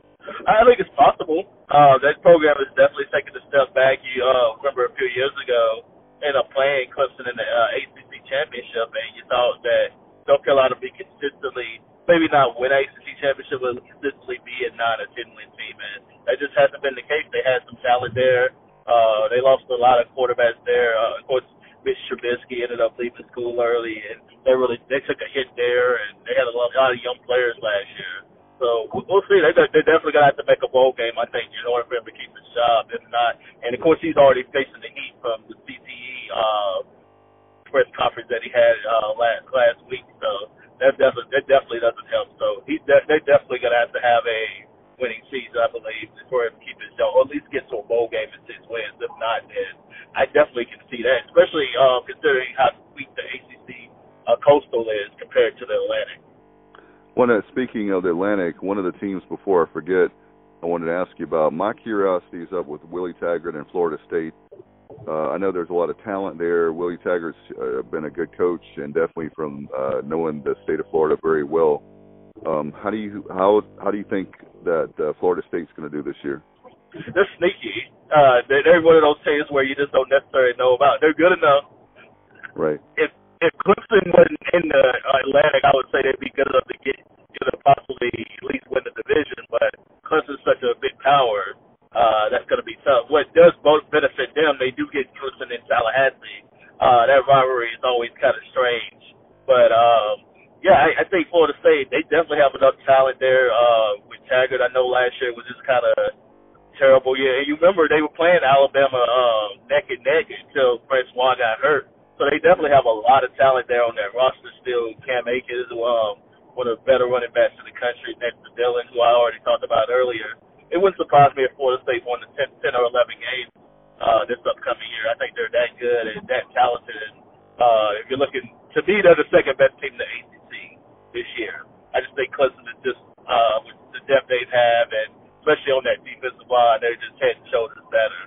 I think it's possible. Uh, that program is definitely taking a step back. You uh, remember a few years ago, ended up playing Clemson in the uh, A C C championship, and you thought that North Carolina would be consistently, maybe not win A C C championship, but consistently be a nine or ten win team, and that just hasn't been the case. They had some talent there. Uh, they lost a lot of quarterbacks there. Uh, of course, Mitch Trubisky ended up leaving school early, and they really they took a hit there, and they had a lot, a lot of young players last year. So we'll see. They they definitely gonna have to make a bowl game, I think, in order for him to keep his job. If not, and of course he's already facing the heat from the C T E uh, press conference that he had uh, last last week. So that definitely that definitely doesn't help. So he's de- they definitely gonna have to have a winning season, I believe, for him to keep his job, or at least get to a bowl game and six wins. If not, then I definitely can see that, especially uh, considering how weak the A C C uh, Coastal is compared to the Atlantic. One, uh, speaking of the Atlantic, one of the teams, before I forget, I wanted to ask you about, my curiosity is up with Willie Taggart and Florida State. Uh, I know there's a lot of talent there. Willie Taggart's uh, been a good coach, and definitely from uh, knowing the state of Florida very well. Um, how do you how how do you think that uh, Florida State's going to do this year? They're sneaky. Uh, they're, they're one of those teams where you just don't necessarily know about. They're good enough. Right. If if Clemson wasn't in the Atlantic, I would say they'd be good enough to get, you know, possibly at least win the division. But Clemson's such a big power, uh, that's going to be tough. What does both benefit them, they do get Clemson in Tallahassee. Uh, that rivalry is always kind of strange. But, um, yeah, I, I think Florida State, they definitely have enough talent there uh, with Taggart. I know last year was just kind of terrible. Yeah, and you remember they were playing Alabama um, neck and neck until Francois got hurt. So they definitely have a lot of talent there on that roster still. Cam Akers, um, one of the better running backs in the country, next to Dillon, who I already talked about earlier. It wouldn't surprise me if Florida State won the ten, ten or eleven games uh, this upcoming year. I think they're that good and that talented. And uh, if you're looking, to me, they're the second best team in the A C C this year. I just think Clemson is just, uh, with the depth they have, and especially on that defensive line, they're just head and shoulders better.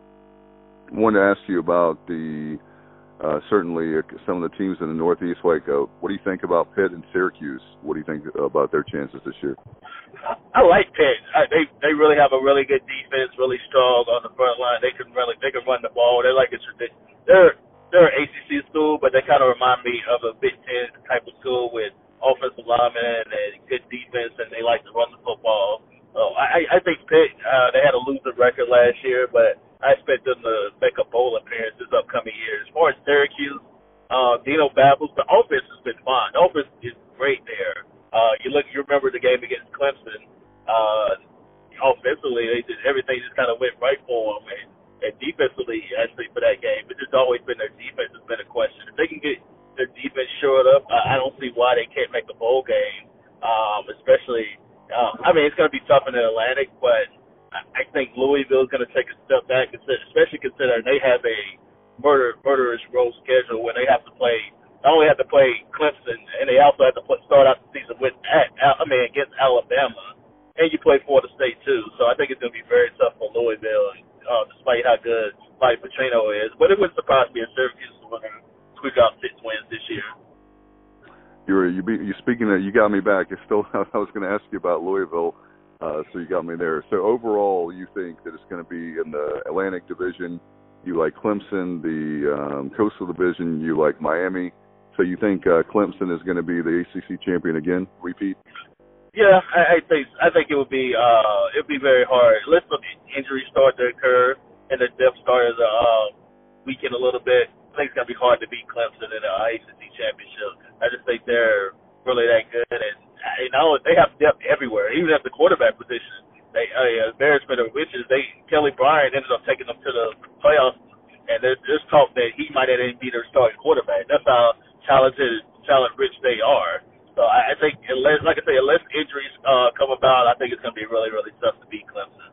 I wanted to ask you about the Uh, certainly, uh, some of the teams in the Northeast, like, uh, what do you think about Pitt and Syracuse? What do you think about their chances this year? I like Pitt. I, they they really have a really good defense, really strong on the front line. They can really they can run the ball. They're like a tradition. They're they're an A C C school, but they kind of remind me of a Big Ten type of school with offensive linemen and good defense, and they like to run the football. So I I think Pitt uh, they had a losing record last year, but I expect them to make a bowl appearance this upcoming year. As far as Syracuse, uh, Dino Babels, the offense has been fine. The offense is great there. Uh, you look, you remember the game against Clemson. Uh, offensively, they just everything just kind of went right for them, and, and defensively, actually for that game, it's just always been their defense has been a question. If they can get their defense shored up, I, I don't see why they can't make a bowl game. Um, especially, uh, I mean, it's going to be tough in the Atlantic, but I think Louisville is going to take a step back, especially considering they have a murder murderous road schedule when they have to play. Not only have to play Clemson, and they also have to put, start out the season with at, I mean against Alabama, and you play Florida State too. So I think it's going to be very tough for Louisville, uh, despite how good Mike Petrino is. But it wouldn't surprise me if Syracuse is going to squeak out six wins this year. You're you be you speaking that you got me back. It's still I was going to ask you about Louisville, uh, so you got me there. So overall, you think that it's going to be in the Atlantic Division? You like Clemson, the um, Coastal Division. You like Miami. So you think uh, Clemson is going to be the A C C champion again? Repeat? Yeah, I, I think I think it would be uh, it would be very hard. Let's look at injuries start to occur and the depth starters are uh, weaken a little bit. I think it's going to be hard to beat Clemson in the A C C championship. I just think they're really that good, and you know they have depth everywhere, even at the quarterback position. They uh, embarrassment of riches. They Kelly Bryant ended up taking them to the playoffs, and there's, there's talk that he might have been their starting quarterback. That's how talented, talent rich they are. So I, I think, unless, like I say, unless injuries uh, come about, I think it's going to be really, really tough to beat Clemson.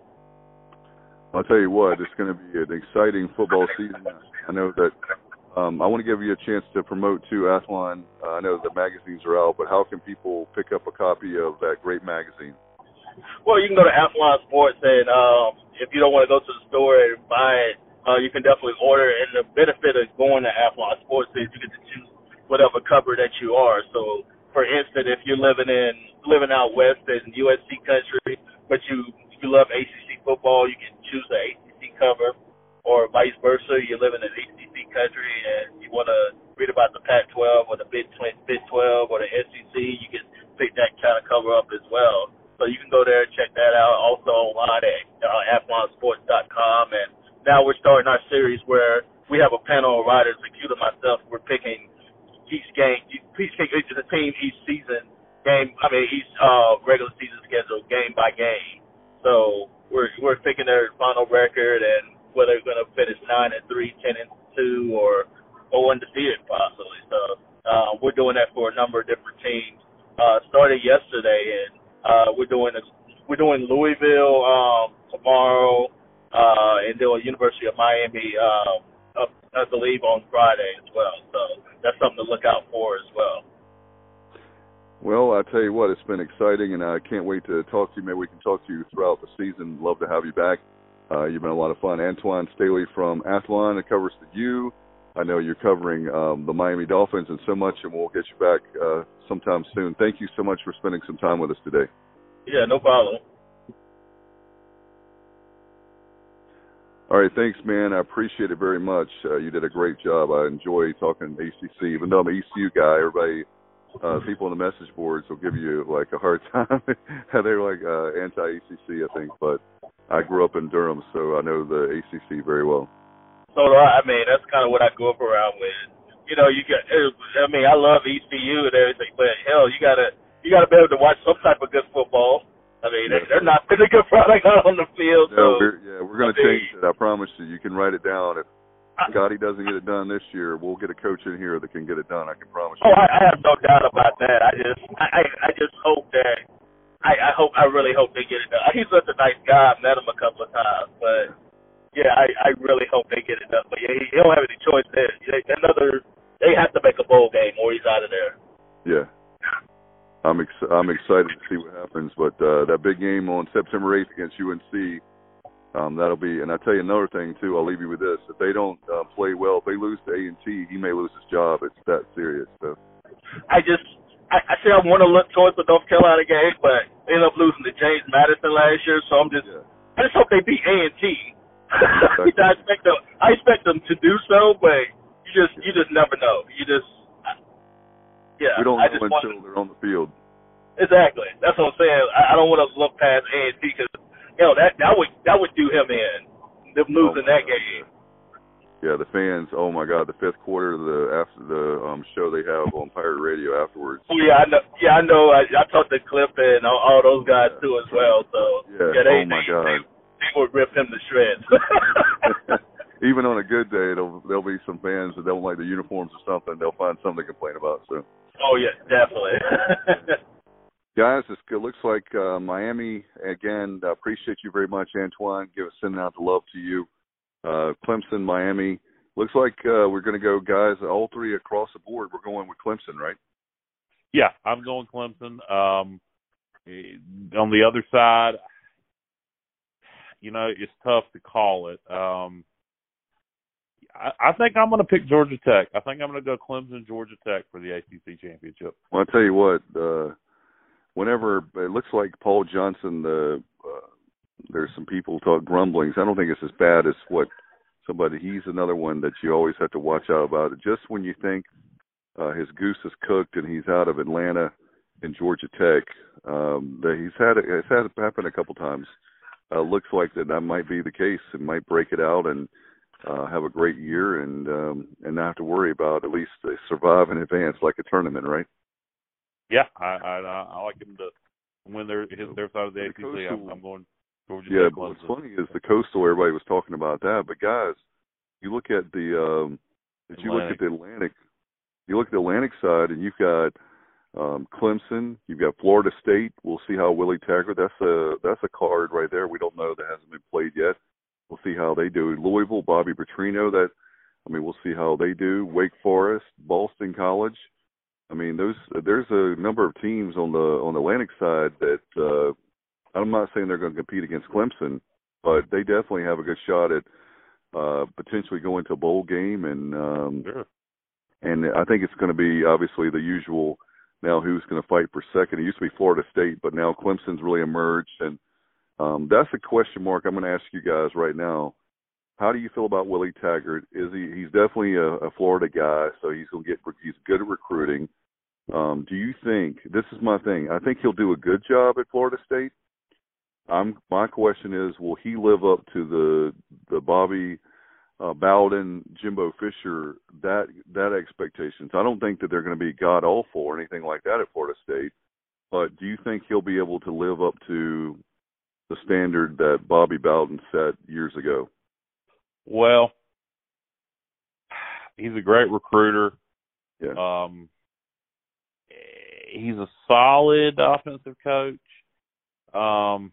I'll tell you what, it's going to be an exciting football season. I know that um, I want to give you a chance to promote to Athlon. Uh, I know the magazines are out, but how can people pick up a copy of that great magazine? Well, you can go to Athlon Sports, and um, if you don't want to go to the store and buy it, uh, you can definitely order it. And the benefit of going to Athlon Sports is you get to choose whatever cover that you are. So, for instance, if you're living in living out west in U S C country, but you you love A C C football, you can choose the A C C cover, or vice versa. You're living in A C C country and you want to read about the Pac twelve or the Big twelve or the S E C, you can pick that kind of cover up as well. So you can go there and check that out. Also online at uh, athlon sports dot com. And now we're starting our series where we have a panel of writers, including myself. We're picking each game, each each of the team each season game. I mean each uh, regular season schedule game by game. So we're we're picking their final record and whether they're going to finish nine and three, ten and two, or or undefeated possibly. So uh, we're doing that for a number of different teams. Uh, started yesterday, and uh, we're doing a, we're doing Louisville um, tomorrow, uh, and then University of Miami, um, up, I believe, on Friday as well. So that's something to look out for as well. Well, I tell you what, it's been exciting, and I can't wait to talk to you. Maybe we can talk to you throughout the season. Love to have you back. Uh, you've been a lot of fun. Antoine Staley from Athlon, it covers the U. I know you're covering um, the Miami Dolphins and so much, and we'll get you back uh, sometime soon. Thank you so much for spending some time with us today. Yeah, no problem. All right, thanks, man. I appreciate it very much. Uh, you did a great job. I enjoy talking A C C. Even though I'm an E C U guy, everybody, uh, people on the message boards will give you like a hard time. They're like uh, anti-A C C, I think, but I grew up in Durham, so I know the A C C very well. So do I. I mean, that's kind of what I grew up around with. You know, you got. I mean, I love E C U and everything, but hell, you gotta you gotta be able to watch some type of good football. I mean, yeah. they're not putting a good product out on the field. No, so, we're, yeah, we're gonna I mean, change it. I promise you. You can write it down. If Scotty doesn't get it done this year, we'll get a coach in here that can get it done. I can promise you. Oh, I, I have no doubt about that. I just, I, I just hope that. I, I hope. I really hope they get it done. He's such a nice guy. I've met him a couple of times, but. Yeah, I, I really hope they get it done. But yeah, he, he don't have any choice there. They, another, they have to make a bowl game or he's out of there. Yeah, I'm ex- I'm excited to see what happens. But uh, that big game on September eighth against U N C, um, that'll be. And I tell you another thing too. I'll leave you with this: if they don't uh, play well, if they lose to A and T, he may lose his job. It's that serious. So. I just, I, I say I want to look towards the North Carolina game, but they ended up losing to James Madison last year. So I'm just, yeah. I just hope they beat A and T. I expect them. I expect them to do so, but you just you just never know. You just yeah. We don't I know just until want, they're on the field. Exactly. That's what I'm saying. I, I don't want to look past A and T because you know that that would that would do him in them losing oh that God, game. Yeah. yeah, the fans. Oh my God, the fifth quarter, the after the um, show they have on Pirate Radio afterwards. Oh yeah, I know. Yeah, I know. I, I talked to Cliff and all, all those guys yeah. too as well. So yeah. yeah they, oh my they, God. They, They would rip him to shreds. Even on a good day, there'll, there'll be some fans that don't like the uniforms or something. They'll find something to complain about. So. Oh, yeah, definitely. Guys, it looks like uh, Miami, again, I appreciate you very much, Antoine. Give us sending out the love to you. Uh, Clemson, Miami, looks like uh, we're going to go, guys, all three across the board. We're going with Clemson, right? Yeah, I'm going Clemson. Um, on the other side, you know, it's tough to call it. Um, I, I think I'm going to pick Georgia Tech. I think I'm going to go Clemson, Georgia Tech for the A C C championship. Well, I'll tell you what, uh, whenever it looks like Paul Johnson, the uh, there's some people talk grumblings. I don't think it's as bad as what somebody, he's another one that you always have to watch out about. Just when you think uh, his goose is cooked and he's out of Atlanta and Georgia Tech, um, that he's had it, it's had it happen a couple times. Uh, looks like that that might be the case. It might break it out and uh, have a great year and um, and not have to worry about, at least they survive in advance like a tournament, right? Yeah, I I, I like him to win their his, their side of the, the A C C. Coastal, I'm, I'm going Georgia yeah, Tech. But what's funny is the Coastal. Everybody was talking about that, but guys, you look at the um, if you look at the Atlantic, you look at the Atlantic side, and you've got um, Clemson, you've got Florida State. We'll see how Willie Taggart. That's a that's a card right there. We don't know, that hasn't been played yet. We'll see how they do. Louisville, Bobby Petrino. That I mean, we'll see how they do. Wake Forest, Boston College. I mean, those there's a number of teams on the on the Atlantic side that uh, I'm not saying they're going to compete against Clemson, but they definitely have a good shot at uh, potentially going to a bowl game. And um, sure. and I think it's going to be obviously the usual. Now, who's going to fight for second? It used to be Florida State, but now Clemson's really emerged, and um, that's a question mark. I'm going to ask you guys right now. How do you feel about Willie Taggart? Is he? He's definitely a, a Florida guy, so he's going to get. He's good at recruiting. Um, do you think, this is my thing, I think he'll do a good job at Florida State. I'm, my question is, will he live up to the the Bobby uh, Bowden, Jimbo Fisher, that that expectations? I don't think that they're going to be god-awful or anything like that at Florida State, but do you think he'll be able to live up to the standard that Bobby Bowden set years ago? Well, he's a great recruiter. Yeah. Um, he's a solid offensive coach. Um,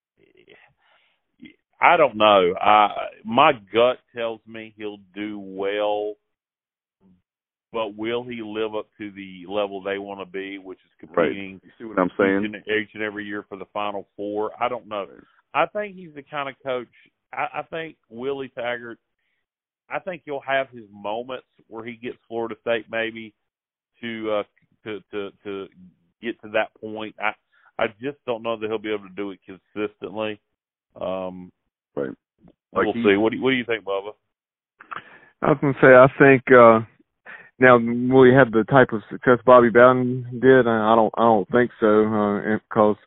I don't know. I, my gut tells me he'll do well, but will he live up to the level they want to be, which is competing right. You see what I'm saying? Each and, each and every year for the Final Four? I don't know. I think he's the kind of coach. I, I think Willie Taggart, I think he'll have his moments where he gets Florida State maybe to uh, to, to to get to that point. I I just don't know that he'll be able to do it consistently. Um, right. Like we'll he, see. What do you, what do you think, Bubba? I was going to say, I think uh, now will he have the type of success Bobby Bowden did? I don't I don't think so uh, because.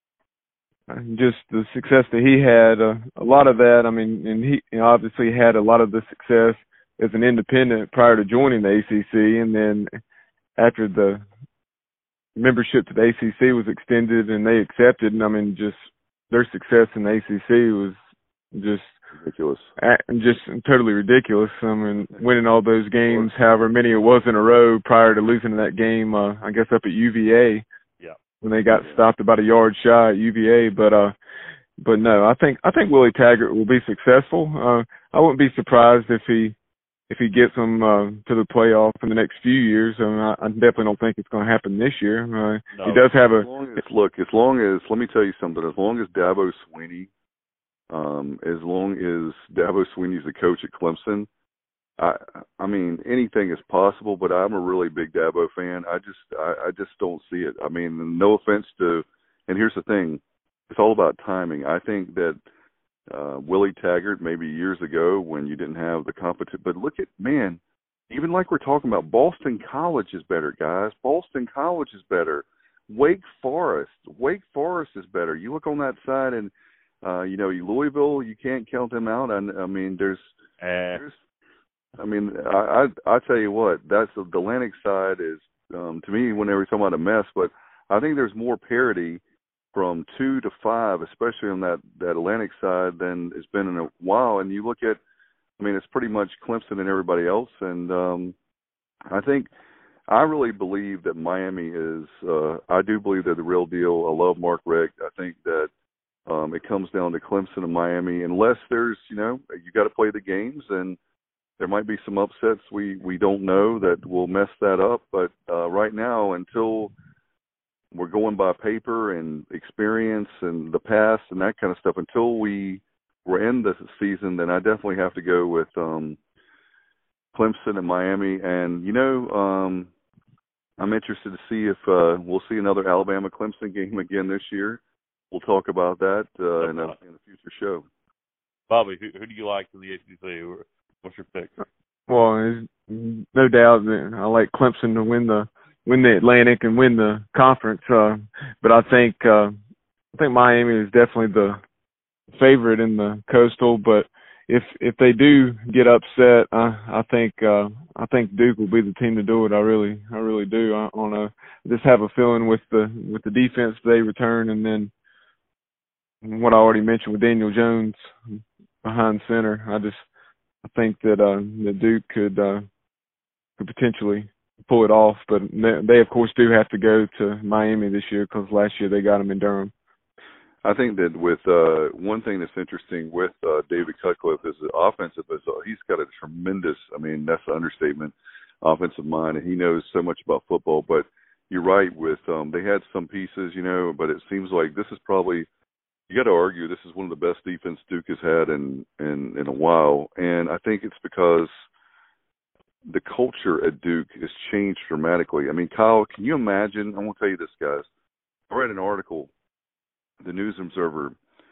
Just the success that he had, uh, a lot of that, I mean, and he you know, obviously had a lot of the success as an independent prior to joining the A C C, and then after the membership to the A C C was extended and they accepted, and I mean, just their success in the A C C was just ridiculous, just totally ridiculous. I mean, winning all those games, however many it was in a row prior to losing that game, uh, I guess up at U V A. When they got stopped about a yard shy at U V A, but uh, but no, I think I think Willie Taggart will be successful. Uh, I wouldn't be surprised if he if he gets them uh, to the playoff in the next few years. I, mean, I, I definitely don't think it's going to happen this year. Uh, no, he does have a as long as, look. As long as let me tell you something. As long as Dabo Swinney, um, as long as Dabo Swinney's the coach at Clemson. I I mean, anything is possible, but I'm a really big Dabo fan. I just I, I just don't see it. I mean, no offense to, and here's the thing, it's all about timing. I think that uh, Willie Taggart, maybe years ago when you didn't have the competition, but look at, man, even like we're talking about, Boston College is better, guys. Boston College is better. Wake Forest, Wake Forest is better. You look on that side, and uh, you know, Louisville, you can't count them out. I, I mean, there's, uh. there's I mean, I, I I tell you what, that's the Atlantic side is um, to me whenever you're talking about a mess, but I think there's more parity from two to five, especially on that, that Atlantic side, than it's been in a while. And you look at, I mean, it's pretty much Clemson and everybody else. And um, I think I really believe that Miami is. Uh, I do believe they're the real deal. I love Mark Richt. I think that um, it comes down to Clemson and Miami, unless there's, you know, you got to play the games and. there might be some upsets we, we don't know that will mess that up. But uh, right now, until we're going by paper and experience and the past and that kind of stuff, until we we're in the season, then I definitely have to go with um, Clemson and Miami. And, you know, um, I'm interested to see if uh, we'll see another Alabama-Clemson game again this year. We'll talk about that uh, in, a, in a future show. Bobby, who, who do you like in the A C C? What's your pick? Well, there's no doubt that I like Clemson to win the win the Atlantic and win the conference. Uh, but I think uh, I think Miami is definitely the favorite in the Coastal. But if if they do get upset, I I think uh, I think Duke will be the team to do it. I really I really do. I, on a, I just have a feeling with the with the defense they return, and then what I already mentioned with Daniel Jones behind center. I just I think that uh, that Duke could uh, could potentially pull it off, but they, they of course do have to go to Miami this year because last year they got them in Durham. I think that with uh, one thing that's interesting with uh, David Cutcliffe is the offensive. Is, uh, he's got a tremendous, I mean, that's an understatement, offensive mind, and he knows so much about football. But you're right with um, they had some pieces, you know, but it seems like this is probably, you got to argue, this is one of the best defense Duke has had in, in, in a while. And I think it's because the culture at Duke has changed dramatically. I mean, Kyle, can you imagine? I want to tell you this, guys. I read an article, the News Observer.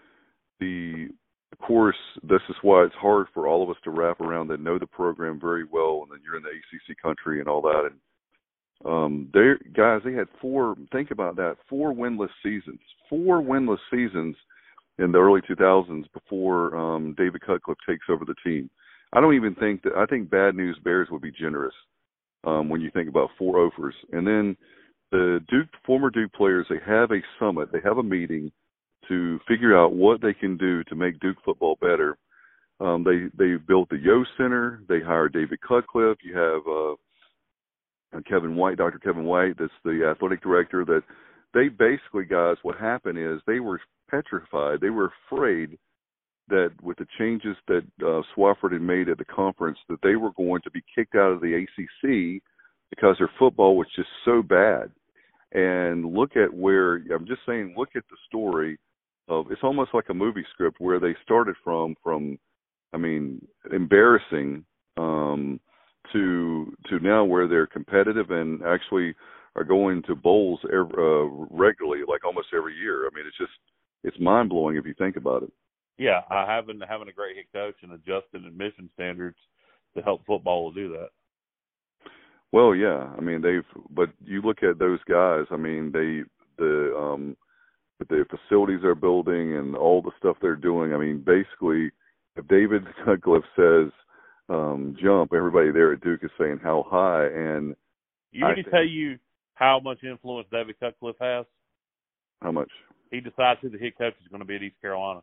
The, of course, this is why it's hard for all of us to wrap around that know the program very well, and then you're in the A C C country and all that. And um, they guys, they had four. Think about that: four winless seasons, four winless seasons in the early two thousands before um, David Cutcliffe takes over the team. I don't even think that. I think Bad News Bears would be generous um, when you think about four offers. And then the Duke former Duke players, they have a summit, they have a meeting to figure out what they can do to make Duke football better. Um, they they built the Yost Center. They hired David Cutcliffe. You have uh, Kevin White, Doctor Kevin White, that's the athletic director. That they basically, guys, what happened is they were petrified. They were afraid that with the changes that uh, Swofford had made at the conference, that they were going to be kicked out of the A C C because their football was just so bad. And look at where, I'm just saying, look at the story of, it's almost like a movie script where they started from, from, I mean, embarrassing um, to to now where they're competitive and actually are going to bowls every, uh, regularly, like almost every year. I mean, it's just, it's mind-blowing if you think about it. Yeah, I having having a great head coach and adjusting admission standards to help football will do that. Well, yeah, I mean they've, but you look at those guys. I mean they the um, the facilities they're building and all the stuff they're doing. I mean, basically, if David Cutcliffe says um, jump, everybody there at Duke is saying how high. And you want me to tell you how much influence David Cutcliffe has? How much? He decides who the head coach is going to be at East Carolina.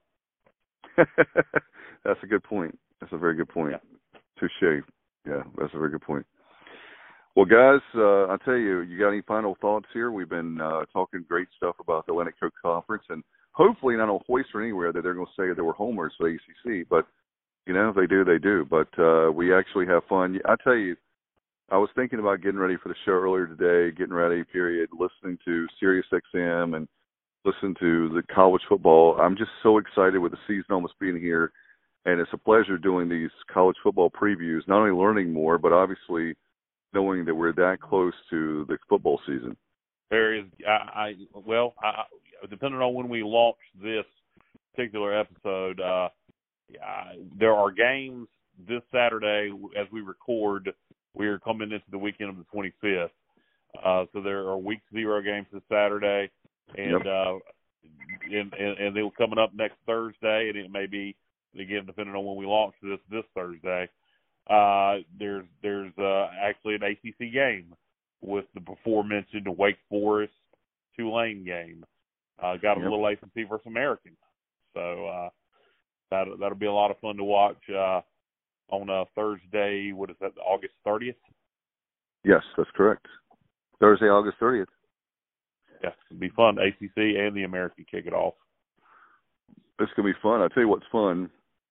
That's a good point. That's a very good point. Yeah. Touche. Yeah, that's a very good point. Well, guys, uh, I'll tell you, you got any final thoughts here? We've been uh, talking great stuff about the Atlantic Coast Conference, and hopefully not on Hoist or anywhere that they're going to say they were homers for the A C C, but, you know, if they do, they do. But uh, we actually have fun. I tell you, I was thinking about getting ready for the show earlier today, getting ready, period, listening to Sirius X M and listen to the college football. I'm just so excited with the season almost being here, and it's a pleasure doing these college football previews, not only learning more, but obviously knowing that we're that close to the football season. There is, I, I well, I, depending on when we launch this particular episode, uh, I, there are games this Saturday as we record. We are coming into the weekend of the twenty-fifth. Uh, so there are week zero games this Saturday. And, yep. uh, and, and and they're coming up next Thursday, and it may be, again, depending on when we launch this, this Thursday. Uh, there's there's uh, actually an A C C game with the before-mentioned Wake Forest Tulane game. Uh, got a yep. little A C C versus American. So uh, that, that'll be a lot of fun to watch uh, on uh, Thursday. What is that, August thirtieth? Yes, that's correct. Thursday, August thirtieth. Yeah, it'll be fun. A C C and the American kick it off. It's going to be fun. I'll tell you what's fun.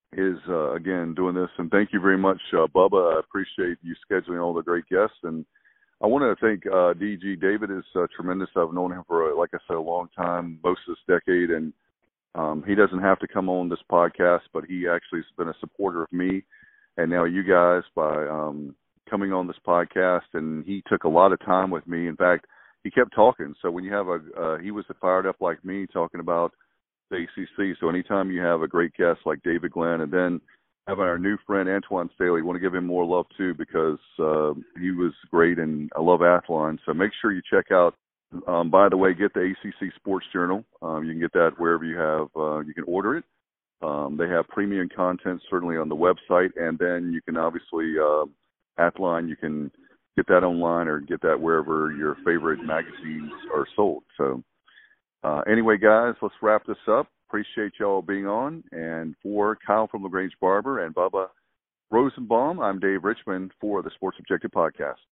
is, uh, again, doing this. And thank you very much, uh, Bubba. I appreciate you scheduling all the great guests. And I want to thank uh, D G. David is uh, tremendous. I've known him for, like I said, a long time, most of this decade. And um, he doesn't have to come on this podcast, but he actually has been a supporter of me and now you guys by um, coming on this podcast. And he took a lot of time with me. In fact, he kept talking. So when you have a, uh, he was fired up like me talking about the A C C. So anytime you have a great guest like David Glenn, and then having our new friend Antoine Staley, want to give him more love too because uh, he was great, and I love Athlon. So make sure you check out. Um, by the way, get the A C C Sports Journal. Um, you can get that wherever you have. Uh, you can order it. Um, they have premium content certainly on the website, and then you can obviously uh, Athlon. You can get that online or get that wherever your favorite magazines are sold. So. Uh, anyway, guys, let's wrap this up. Appreciate y'all being on. And for Kyle from LaGrange Barber and Bubba Rosenbaum, I'm Dave Richmond for the Sports Objective Podcast.